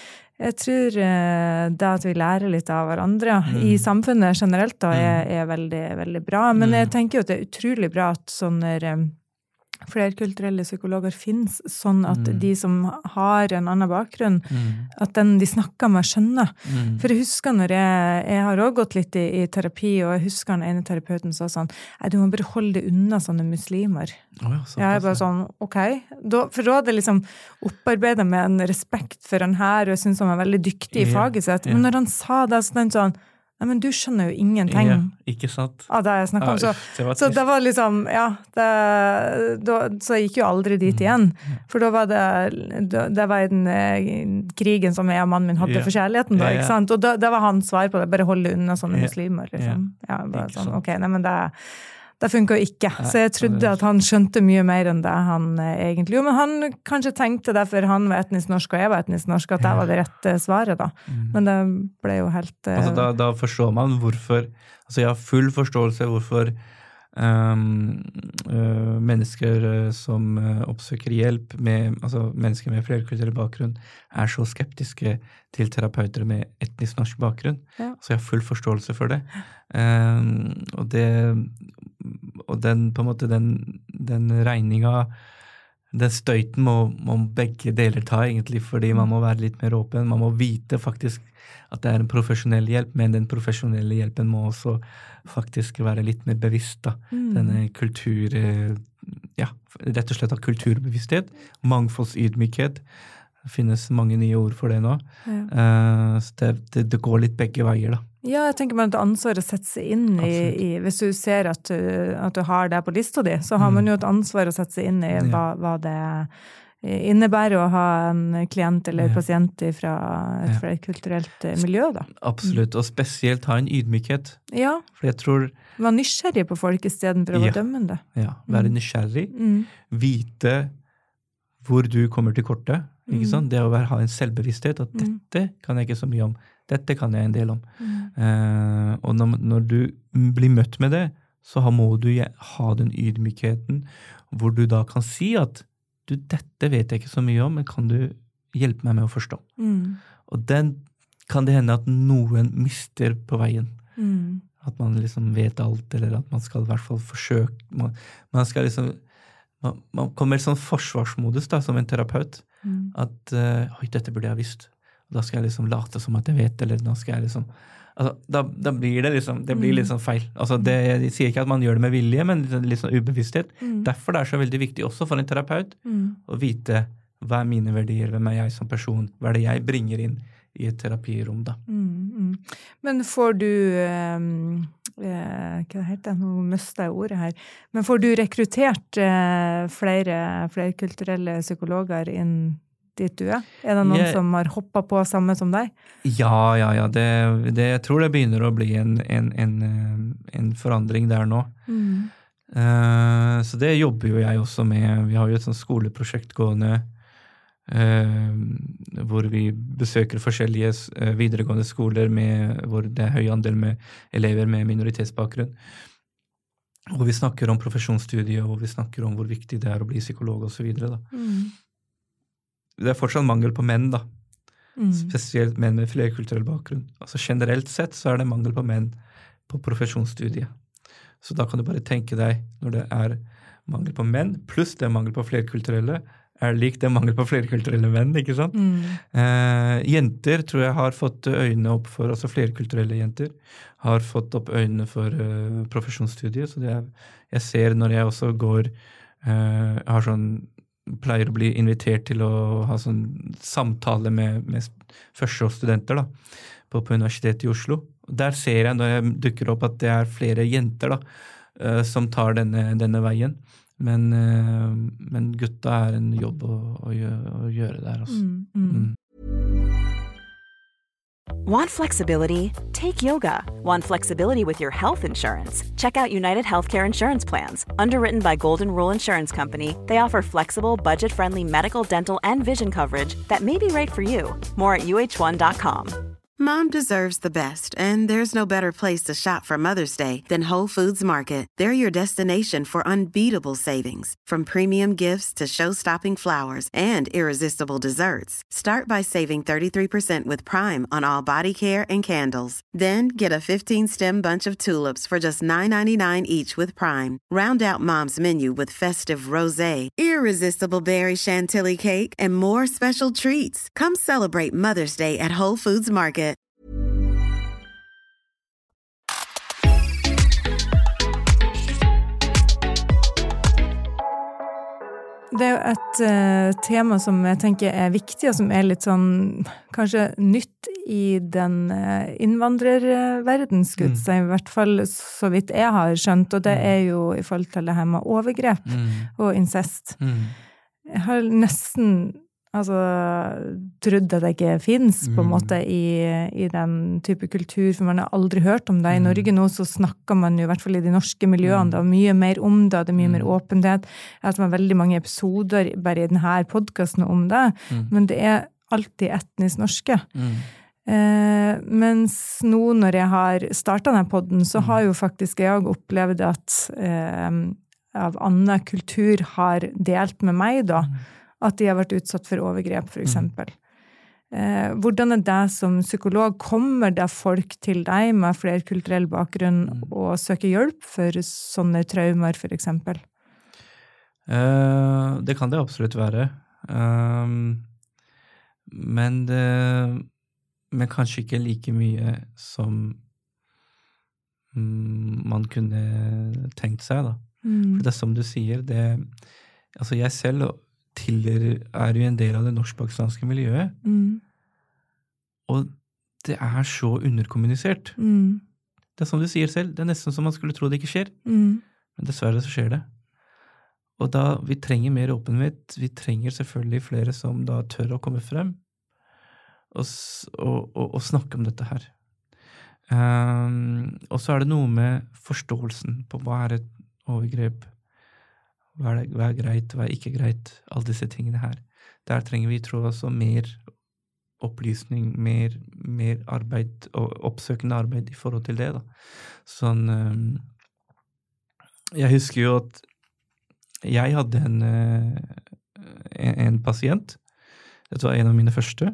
Jeg tror eh, det at vi lærer litt av hverandre mm. i samfunnet generelt da, er, er veldig, veldig bra. Men mm. jeg tenker jo at det er utrolig bra at sånne eh, flerkulturelle psykologer finnes, sånn at mm. de som har en annen bakgrunn, mm. at den de snakker med skjønner. Mm. For jeg husker når jeg, jeg har også gått litt i, i terapi, og jeg husker den ene terapeuten sa sånn, du må bare holde deg unna sånne muslimer. Oh ja, så jeg er bare sånn, ok. Da, for da hadde jeg liksom opparbeidet med en respekt for han her, og jeg synes han var veldig dyktig i faget sitt. Ja, ja. Men når han sa det, så tenkte sånn, ja, men du skjønner jo ingenting. Ja, ikke sant. Ja, det jeg snakket om. Så, det var så det var liksom, ja, det, da, så jeg gikk jo aldri dit igjen. For da var det, det var den eh, krigen som jeg og mannen min hadde ja. for kjærligheten da, ja, ja. ikke sant? Og da, det var hans svar på det, bare holde unna sånne ja. muslimer, liksom. Ja, bare ikke sånn, sant. ok, nei, men det, det funker jo ikke. Så jeg trodde at han skjønte mye mer enn det han eh, egentlig gjorde. Men han kanskje tenkte det, for han var etnisk norsk, og jeg var etnisk norsk, at det var det rette svaret da. Mm. Men det ble jo helt... Eh, altså da, da forstår man hvorfor, altså jeg har full forståelse hvorfor um, uh, mennesker uh, som uh, oppsøker hjelp, med, altså mennesker med flerkulturell bakgrunn, er så skeptiske til terapeuter med etnisk norsk bakgrunn. Ja. Så jeg har full forståelse for det. Um, og det og den på en måte den, den regninga, den støyten må, må begge deler ta egentlig, fordi man må være litt mer åpen, man må vite faktisk at det er en profesjonell hjelp, men den profesjonelle hjelpen må også faktisk være litt mer bevisst da. Mm. Denne kultur, ja, rett og slett av kulturbevissthet, mangfoldsydmykhet. Det finnes mange nye ord for det nå. Ja. Uh, så det, det, det går litt begge veier da. Ja, jeg tenker man at ansvar å sette seg inn i, i hvis du ser at du, at du har det på lista di, så har man jo et ansvar å sette seg inn i ja. hva, hva det innebærer å ha en klient eller ja. pasient fra et, fra et kulturelt miljø da. Absolutt, og spesielt ha en ydmykhet. Ja, for jeg tror... Være nysgjerrig på folk i stedet for å ja. være dømmende. Ja, være nysgjerrig, mm. vite hvor du kommer til kortet, ikke sant? Det å være, ha en selvbevissthet, at mm. dette kan jeg ikke så mye om. Dette kan jeg en del om. Mm. Uh, og når, når du blir møtt med det, så må du ha den ydmykheten, hvor du da kan si at du, dette vet jeg ikke så mye om, men kan du hjelpe meg med å forstå? Mm. Og den kan det hende at noen mister på veien. Mm. At man liksom vet alt, eller at man skal i hvert fall forsøke. Man, man skal liksom, man, man kommer i sånn forsvarsmodus da, som en terapeut, mm. at uh, oi, dette burde jeg ha visst. Da skal jeg liksom late som at jeg vet, eller da skal jeg liksom... Altså, da, da blir det liksom, det blir litt sånn feil. Altså, det, jeg sier ikke at man gjør det med vilje, men litt sånn ubevissthet. Mm. Derfor det er så veldig viktig også for en terapeut mm. å vite hva er mine verdier, hvem er jeg som person, hva er det jeg bringer inn i et terapirom da. Mm, mm. Men får du, um, eh, hva heter det, nå mistet jeg ordet her, men får du rekruttert eh, flere flerkulturelle psykologer inn dit du er? Er det noen jeg, som har hoppet på samme som deg? Ja, ja, ja. Det, det, jeg tror det begynner å bli en, en, en, en forandring der nå. Mm. Uh, så det jobber jo jeg også med. Vi har jo et sånt skoleprosjekt gående uh, hvor vi besøker forskjellige uh, videregående skoler med, hvor det er høy andel med elever med minoritetsbakgrunn. Og vi snakker om profesjonsstudiet, og vi snakker om hvor viktig det er å bli psykolog og så videre da. Mm. Det er fortsatt mangel på menn da, mm. spesielt menn med flerkulturell bakgrunn. Altså generelt sett så er det mangel på menn på profesjonsstudiet. Så da kan du bare tenke deg, når det er mangel på menn, pluss det er mangel på flerkulturelle, er lik det mangel på flerkulturelle menn, ikke sant? Mm. Eh, jenter tror jeg har fått øynene opp for, altså flerkulturelle jenter, har fått opp øynene for uh, profesjonsstudiet, så det er, jeg ser når jeg også går, uh, har sånn, pleier å bli invitert til å ha sånn samtale med, med førsteårsstudenter da, på, på Universitetet i Oslo. Der ser jeg når jeg dukker opp at det er flere jenter da, uh, som tar denne, denne veien. Men, uh, men gutta er en jobb å, å, gjøre, å gjøre der. Altså. Mm, mm. Mm. Want flexibility? Take yoga. Want flexibility with your health insurance? Check out United Healthcare Insurance Plans. Underwritten by Golden Rule Insurance Company, they offer flexible, budget-friendly medical, dental, and vision coverage that may be right for you. More at U H one dot com. Mom deserves the best, and there's no better place to shop for Mother's Day than Whole Foods Market. They're your destination for unbeatable savings, from premium gifts to show-stopping flowers and irresistible desserts. Start by saving thirty-three percent with Prime on all body care and candles. Then get a fifteen-stem bunch of tulips for just nine ninety-nine each with Prime. Round out Mom's menu with festive rosé, irresistible berry chantilly cake, and more special treats. Come celebrate Mother's Day at Whole Foods Market. Det er jo et uh, tema som jeg tenker er viktig, og som er litt sånn, kanskje nytt i den uh, innvandrerverden, skulle jeg si, i hvert fall så vidt jeg har skjønt, og det er jo i forhold til det her med overgrep mm. og incest. Mm. Jeg har nesten altså, trodd at det ikke finnes på en måte i, i den type kultur, for man har aldri hørt om det. I Norge nå så snakker man jo, i hvert fall i de norske miljøene, det er mye mer om det, det er mye mer åpenhet. Jeg har hatt veldig mange episoder bare i denne podcasten om det, mm. men det er alltid etnisk norske. Mm. Eh, mens nå når jeg har startet denne podden, så har jo faktisk jeg opplevd at eh, av annen kultur har delt med meg da, at de har vært utsatt for overgrep, for eksempel. Eh, hvordan er det som psykolog? Kommer det folk til deg med flerkulturell bakgrunn og søker hjelp for sånne traumer, for eksempel? Uh, det kan det absolutt være. Um, men, det, men kanskje ikke like mye som um, man kunne tenkt seg, da. Mm. For det er som du sier, det, altså jeg selv Tiller er jo en del av det norsk-pakistanske miljøet. Mm. Og det er så underkommunisert. Mm. Det er som du sier selv, det er nesten som man skulle tro det ikke skjer. Mm. Men dessverre så skjer det. Og da, vi trenger mer åpenhet. Vi trenger selvfølgelig flere som da tør å komme frem og, og, og, og snakke om dette her. Um, og så er det noe med forståelsen på hva er et overgrep. Hva er, hva er greit, hva er ikke greit, alle disse tingene her. Der trenger vi, tror jeg, også mer opplysning, mer, mer arbeid, og oppsøkende arbeid i forhold til det, da. Sånn, um, jeg husker jo at jeg hadde en, en, en pasient, det var en av mine første,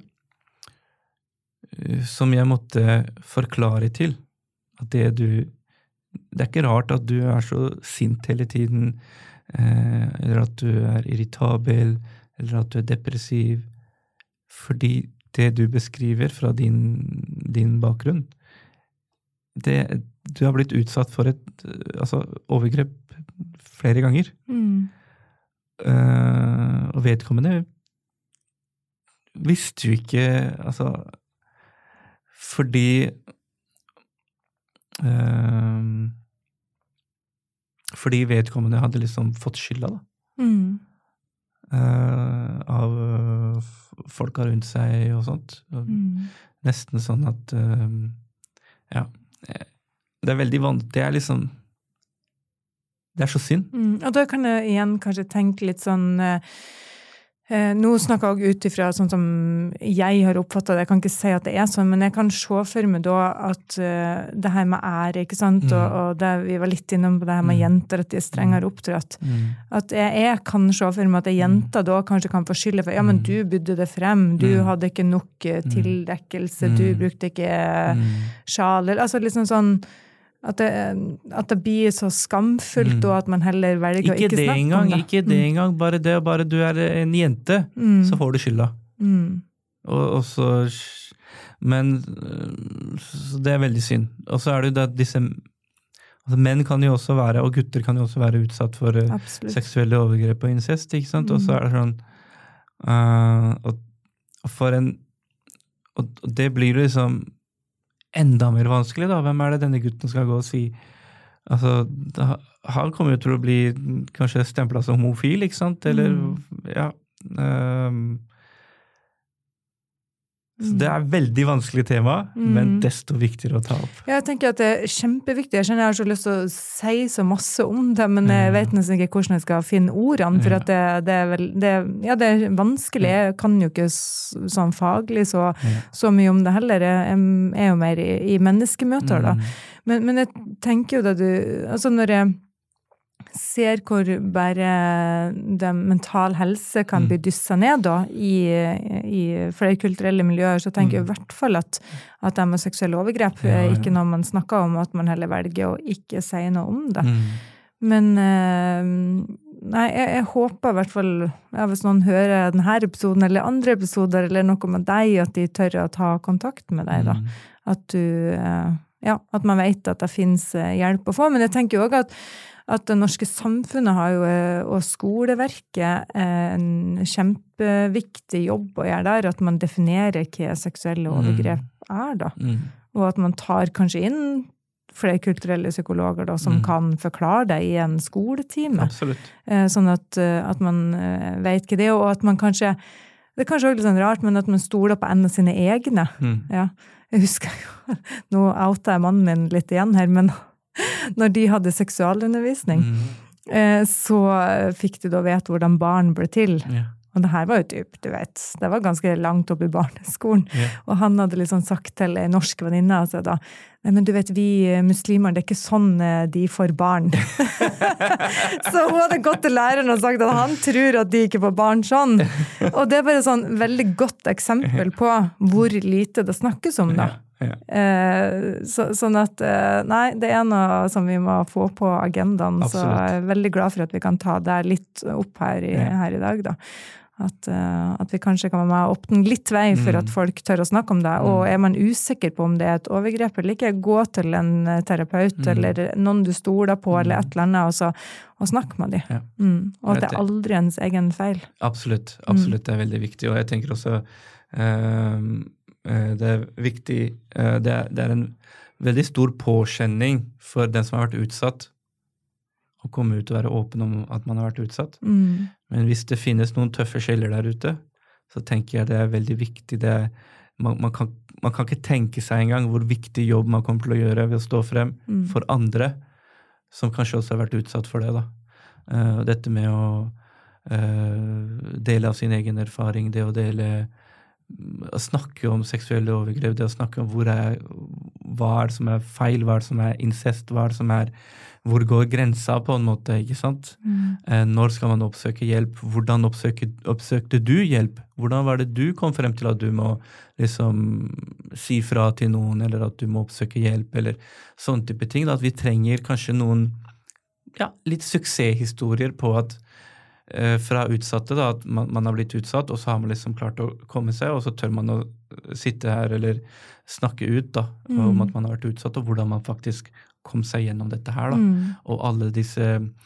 som jeg måtte forklare til, at det du, det er ikke rart at du er så sint hele tiden, Eh, eller at du er irritabel, eller at du er depressiv, fordi det du beskriver fra din, din bakgrunn, det, du har blitt utsatt for et altså, overgrep flere ganger. Mm. Eh, og vedkommende visste jo ikke, altså, fordi eh, fordi vedkommende hadde liksom fått skylda da. Mm. Uh, av uh, folka rundt seg og sånt. Og mm. Nesten sånn at uh, ja, det er veldig vanlig. Det er liksom det er så synd. Mm. Og da kan jeg igjen kanskje tenke litt sånn uh, Eh, nå snakker jeg ut ifra sånn som jeg har oppfattet det. Jeg kan ikke si at det er sånn, men jeg kan se for meg da at uh, det her med ære, ikke sant? Mm. Og, og det, vi var litt innom på det her med jenter, at de er strengere oppdratt. Mm. At jeg, jeg kan se for meg at en jente da kanskje kan få skylde for, ja, men du bydde det frem, du mm. hadde ikke nok uh, tildekkelse, mm. du brukte ikke uh, sjal, altså liksom sånn, At det, at det blir så skamfullt, mm. og at man heller velger ikke å ikke snakke engang, om det. Ikke det engang, bare det, bare du er en jente, mm. så får du skylda. Mm. Og, og så, men så det er veldig synd. Og så er det jo det at disse, altså menn kan jo også være, og gutter kan jo også være utsatt for Absolutt. seksuelle overgrep og incest, ikke sant? Mm. Og så er det sånn, uh, og, og for en, og, og det blir liksom, enda mer vanskelig da, hvem er det denne gutten skal gå og si? Altså, da, han kommer jo til å bli kanskje stemplet som homofil, ikke sant? Eller, mm. ja. Um, Så det er veldig vanskelig tema, mm. men desto viktigere å ta opp. Jeg tenker at det er kjempeviktig. Jeg kjenner jeg har så lyst til å si så masse om det, men jeg vet nesten ikke hvordan jeg skal finne ordene, for at det, det er vel, det, ja, det er vanskelig. Jeg kan jo ikke sånn faglig så, så mye om det heller. Jeg er jo mer i, i menneskemøter da. Men, men jeg tenker jo da du, altså når jeg ser hvor bare det mental helse kan bli dysset ned da, i, i flerkulturelle miljøer, så tenker jeg i hvert fall at, at det med seksuelle overgrep er ja, ja. ikke noe man snakker om, at man heller velger å ikke si noe om det. Mm. Men nei, jeg, jeg håper i hvert fall, ja, hvis noen hører denne episoden eller andre episoder, eller noe med deg, at de tør å ta kontakt med deg da. Mm. At du, ja, at man vet at det finnes hjelp å få. Men jeg tenker jo også at at det norske samfunnet har jo, og skoleverket, en kjempeviktig jobb å gjøre der, at man definerer hva seksuelle overgrep er da. Mm. Og at man tar kanskje inn flerkulturelle psykologer da, som mm. kan forklare det i en skoletime. Absolutt. Sånn at, at man vet hva det er, og at man kanskje, det er kanskje også litt sånn rart, men at man stoler på en av sine egne. Mm. Ja. Jeg husker jo, nå outer jeg mannen min litt igjen her, men når de hadde seksualundervisning, mm. så fikk de da vite hvordan barn ble til. Ja. Og det her var jo typ, du vet, det var ganske langt opp i barneskolen. Ja. Og han hadde liksom sagt til en norsk venninne, altså da, nei, men du vet, vi muslimer, det er ikke sånn de får barn. Så hun hadde gått til læreren og sagt at han tror at de ikke får barn sånn. Og det er bare sånn veldig godt eksempel på hvor lite det snakkes om da. Ja. Ja. Eh, så, sånn at, eh, nei, det er noe som vi må få på agendaen, absolutt. Så jeg er veldig glad for at vi kan ta det litt opp her i, ja. her i dag da. At, uh, at vi kanskje kan være med å åpne litt vei for mm. at folk tør å snakke om det, og er man usikker på om det er et overgrep eller ikke, gå til en terapeut mm. eller noen du stoler på mm. eller et eller annet, og, så, og snakke med dem. Ja. Mm. Og at det er aldri ens egen feil. Absolutt, absolutt, mm. det er veldig viktig, og jeg tenker også uh, det er viktig, det er, det er en veldig stor påkjenning for den som har vært utsatt å komme ut og være åpen om at man har vært utsatt. Mm. Men hvis det finnes noen tøffe skjeller der ute, så tenker jeg det er veldig viktig. Det er, man, man, kan, man kan ikke tenke seg engang hvor viktig jobb man kommer til å gjøre ved å stå frem mm. for andre som kanskje også har vært utsatt for det. Da. Uh, dette med å uh, dele av sin egen erfaring, det å dele å snakke om seksuelle overgrep, det å snakke om hvor er, hva er det som er feil, hva er det som er incest, hva er det som er, hvor går grensa på en måte, ikke sant? Mm. Eh, når skal man oppsøke hjelp? Hvordan oppsøke, oppsøkte du hjelp? Hvordan var det du kom frem til at du må liksom si fra til noen, eller at du må oppsøke hjelp, eller sånne type ting, da, at vi trenger kanskje noen, ja, litt suksesshistorier på at fra utsatte da, at man, man har blitt utsatt, og så har man liksom klart å komme seg, og så tør man å sitte her eller snakke ut da, mm. om at man har vært utsatt, og hvordan man faktisk kom seg gjennom dette her da, mm. og alle disse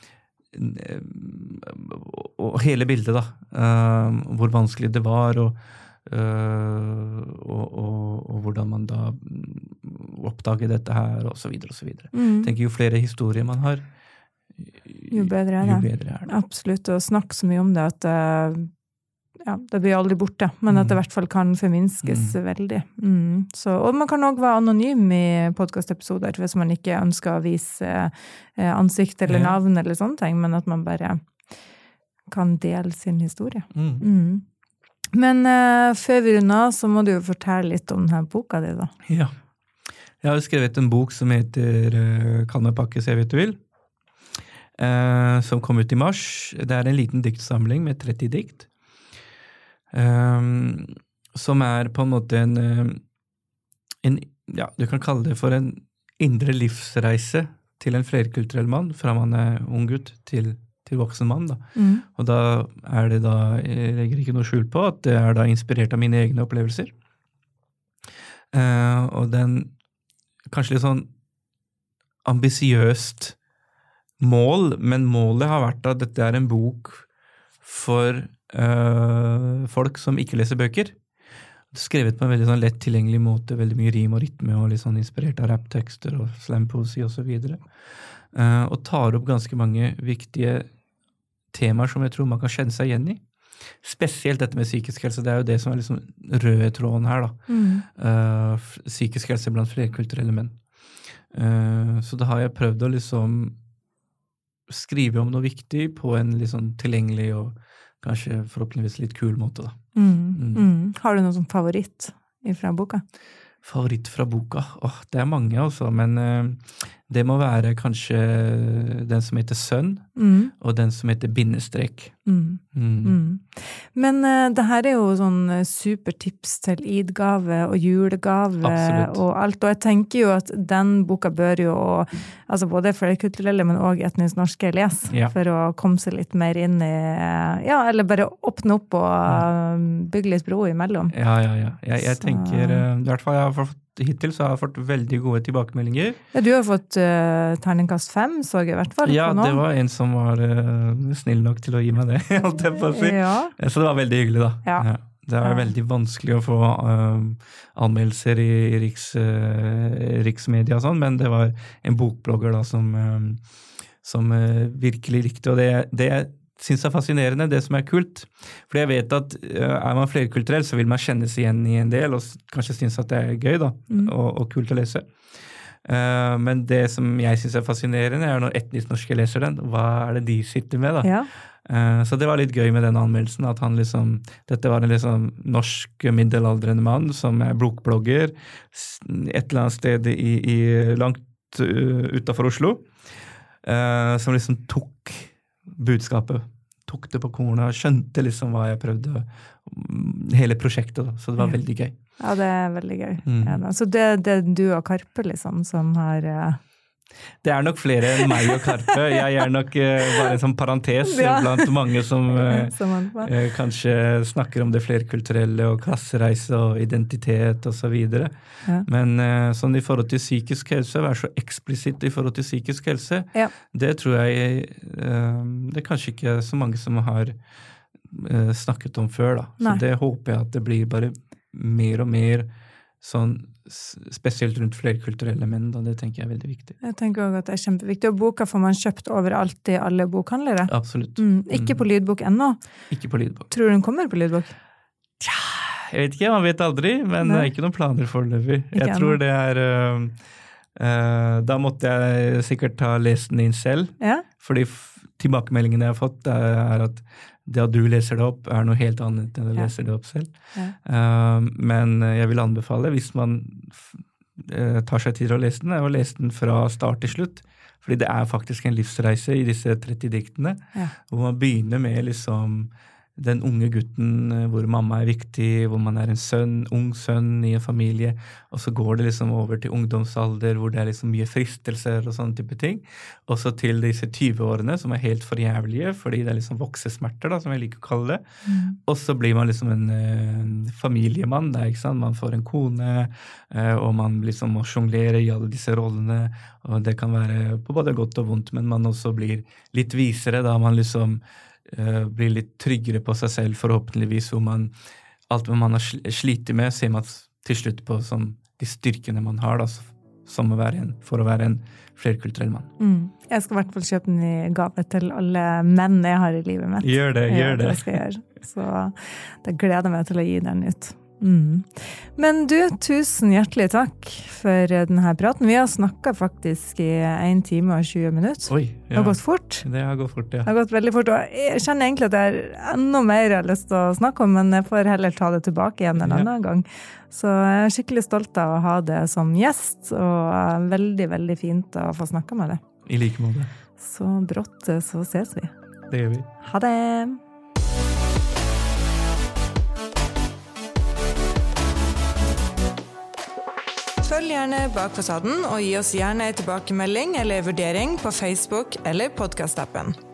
og hele bildet da, uh, hvor vanskelig det var, og, uh, og, og, og hvordan man da oppdager dette her, og så videre, og så videre. Mm. Jeg tenker jo flere historier man har, Jo bedre er det. Jo bedre er det. Absolutt, og snakke så mye om det at ja, det blir aldri borte, men at det i hvert fall kan forminskes mm. veldig. Mm. Så, og man kan også være anonym i podcastepisoder hvis man ikke ønsker å vise eh, ansikt eller ja. Navn eller sånne ting, men at man bare kan dele sin historie. Mm. Mm. Men eh, før vi runder, så må du jo fortelle litt om denne boka di da. Ja. Jeg har skrevet en bok som heter uh, Kall meg pakke, se vet du vil. Uh, som kom ut i mars. Det er en liten diktsamling med tretti dikt, um, som er på en måte en, en, ja, du kan kalle det for en indre livsreise til en flerkulturell mann, fra man er ung gutt til, til voksen mann. Da. Mm. Og da er det da, jeg legger ikke noe skjul på, at det er da inspirert av mine egne opplevelser. Uh, og den, kanskje litt sånn ambisiøst mål, men målet har vært at dette er en bok for uh, folk som ikke leser bøker. Skrevet på en veldig sånn lett tilgjengelig måte, veldig mye rim og rytme, og litt sånn inspirert av rapptekster og slampoesi og så videre. Uh, og tar opp ganske mange viktige temaer som jeg tror man kan kjenne seg igjen i. spesielt dette med psykisk helse, det er jo det som er liksom røde tråden her da. Mm. Uh, psykisk helse blant flerkulturelle menn. Uh, så da har jeg prøvd å liksom skrive om noe viktig på en liksom tilgjengelig og kanskje forhåpentligvis litt kul måte da. Mm. Mm. Mm. Har du noen sånn favoritt fra boka? Favoritt fra boka? Åh, det er mange altså, men uh, det må være kanskje den som heter Sønn, mm. og den som heter Bindestrek. Mm. Mm. Mm. Men uh, det her er jo sånn supertips til idgave og julegave Absolutt. Og alt, og jeg tenker jo at den boka bør jo, altså både flerkulturelle, men også etnisk norske les, ja. For å komme seg litt mer inn i, ja, eller bare åpne opp og uh, bygge litt bro imellom. Ja, ja, ja. Jeg, jeg tenker, uh, i hvert fall jeg har fått hittil så har jeg fått veldig gode tilbakemeldinger. Ja, du har fått uh, terningkast fem, så jeg i hvert fall. Ja, det var en som var uh, snill nok til å gi meg det, holdt jeg på å si. Ja. Så det var veldig hyggelig da. Ja. Ja. Det er ja. Veldig vanskelig å få uh, anmeldelser i, i riks, uh, riksmedia og sånn, men det var en bokblogger da som, uh, som uh, virkelig likte, og det, det synes er fascinerende, det som er kult. For jeg vet at er man flerkulturell, så vil man kjennes igjen i en del, og kanskje synes at det er gøy da, mm. og, og kult å lese. Uh, men det som jeg synes er fascinerende, er når etnisk norske leser den. Hva er det de sitter med da? Ja. Uh, så det var litt gøy med den anmeldelsen, at han liksom, dette var en liksom norsk middelaldrende mann, som er bokblogger, et eller annet sted i, i langt uh, utenfor Oslo, uh, som liksom tok budskapet, tok det på kornet og skjønte liksom hva jeg prøvde, hele prosjektet da, så det var ja. Veldig gøy. Ja, det er veldig gøy. Mm. Ja, så det, det er du og Karpe liksom som har... Uh... Det er nok flere enn meg og Karpe. Jeg er nok uh, bare en sånn parentes ja. Blant mange som, uh, som uh, kanskje snakker om det flerkulturelle og klassereise og identitet og så videre. Ja. Men uh, sånn i forhold til psykisk helse, være så eksplisitt i forhold til psykisk helse, ja. Det tror jeg uh, det er kanskje ikke så mange som har uh, snakket om før da. Så Nei. Det håper jeg at det blir bare mer og mer sånn spesielt rundt flerkulturelle menn, da, det tenker jeg er veldig viktig. Jeg tenker også at det er kjempeviktig, og boka får man kjøpt overalt i alle bokhandlere. Absolutt. Mm, ikke på lydbok ennå. Ikke på lydbok. Tror du den kommer på lydbok? Ja, jeg vet ikke, man vet aldri, men Nei. Det er ikke noen planer foreløpig. Jeg ennå. Tror det er, uh, uh, da måtte jeg sikkert ha lest den inn selv, ja. Fordi tilbakemeldingene jeg har fått er at det at du leser det opp er noe helt annet enn å ja. Lese det opp selv. Ja. Uh, men jeg vil anbefale, hvis man uh, tar seg tid til å lese den, er å lese den fra start til slutt. Fordi det er faktisk en livsreise i disse tretti diktene, ja. Hvor man begynner med liksom den unge gutten hvor mamma er viktig, hvor man er en sønn, ung sønn i en familie, og så går det liksom over til ungdomsalder, hvor det er liksom mye fristelser og sånne type ting, og så til disse tyve-årene, som er helt forjævlige, fordi det er liksom voksesmerter da, som jeg liker å kalle det, mm. Og så blir man liksom en, en familiemann, da, ikke sant? Man får en kone, og man liksom må jonglere i alle disse rollene, og det kan være på både godt og vondt, men man også blir litt visere, da man liksom Uh, blir litt tryggere på seg selv, forhåpentligvis, hvor man, alt man har slitt med, ser man til slutt på som de styrkene man har, da, som å være en, for å være en flerkulturell mann. Mm. Jeg skal i hvert fall kjøpe den i gave til alle menn jeg har i livet mitt. Gjør det, gjør det. det skal jeg gjøre. Så det gleder meg til å gi den ut. Mm. Men du, tusen hjertelig takk for denne praten. Vi har snakket faktisk i en time og tjue minutter. Oi, ja. Det har gått fort. Det har gått fort, ja. Det har gått veldig fort, og jeg kjenner egentlig at det er enda mer jeg har lyst til å snakke om, men jeg får heller ta det tilbake igjen en ja. Annen gang. Så jeg er skikkelig stolt av å ha det som gjest, og veldig, veldig fint å få snakke med deg. I like måte. Så brått så ses vi. Det gjør vi. Ha det! Følg gjerne Bak fasaden, og gi oss gjerne en tilbakemelding eller vurdering på Facebook eller podcast-appen.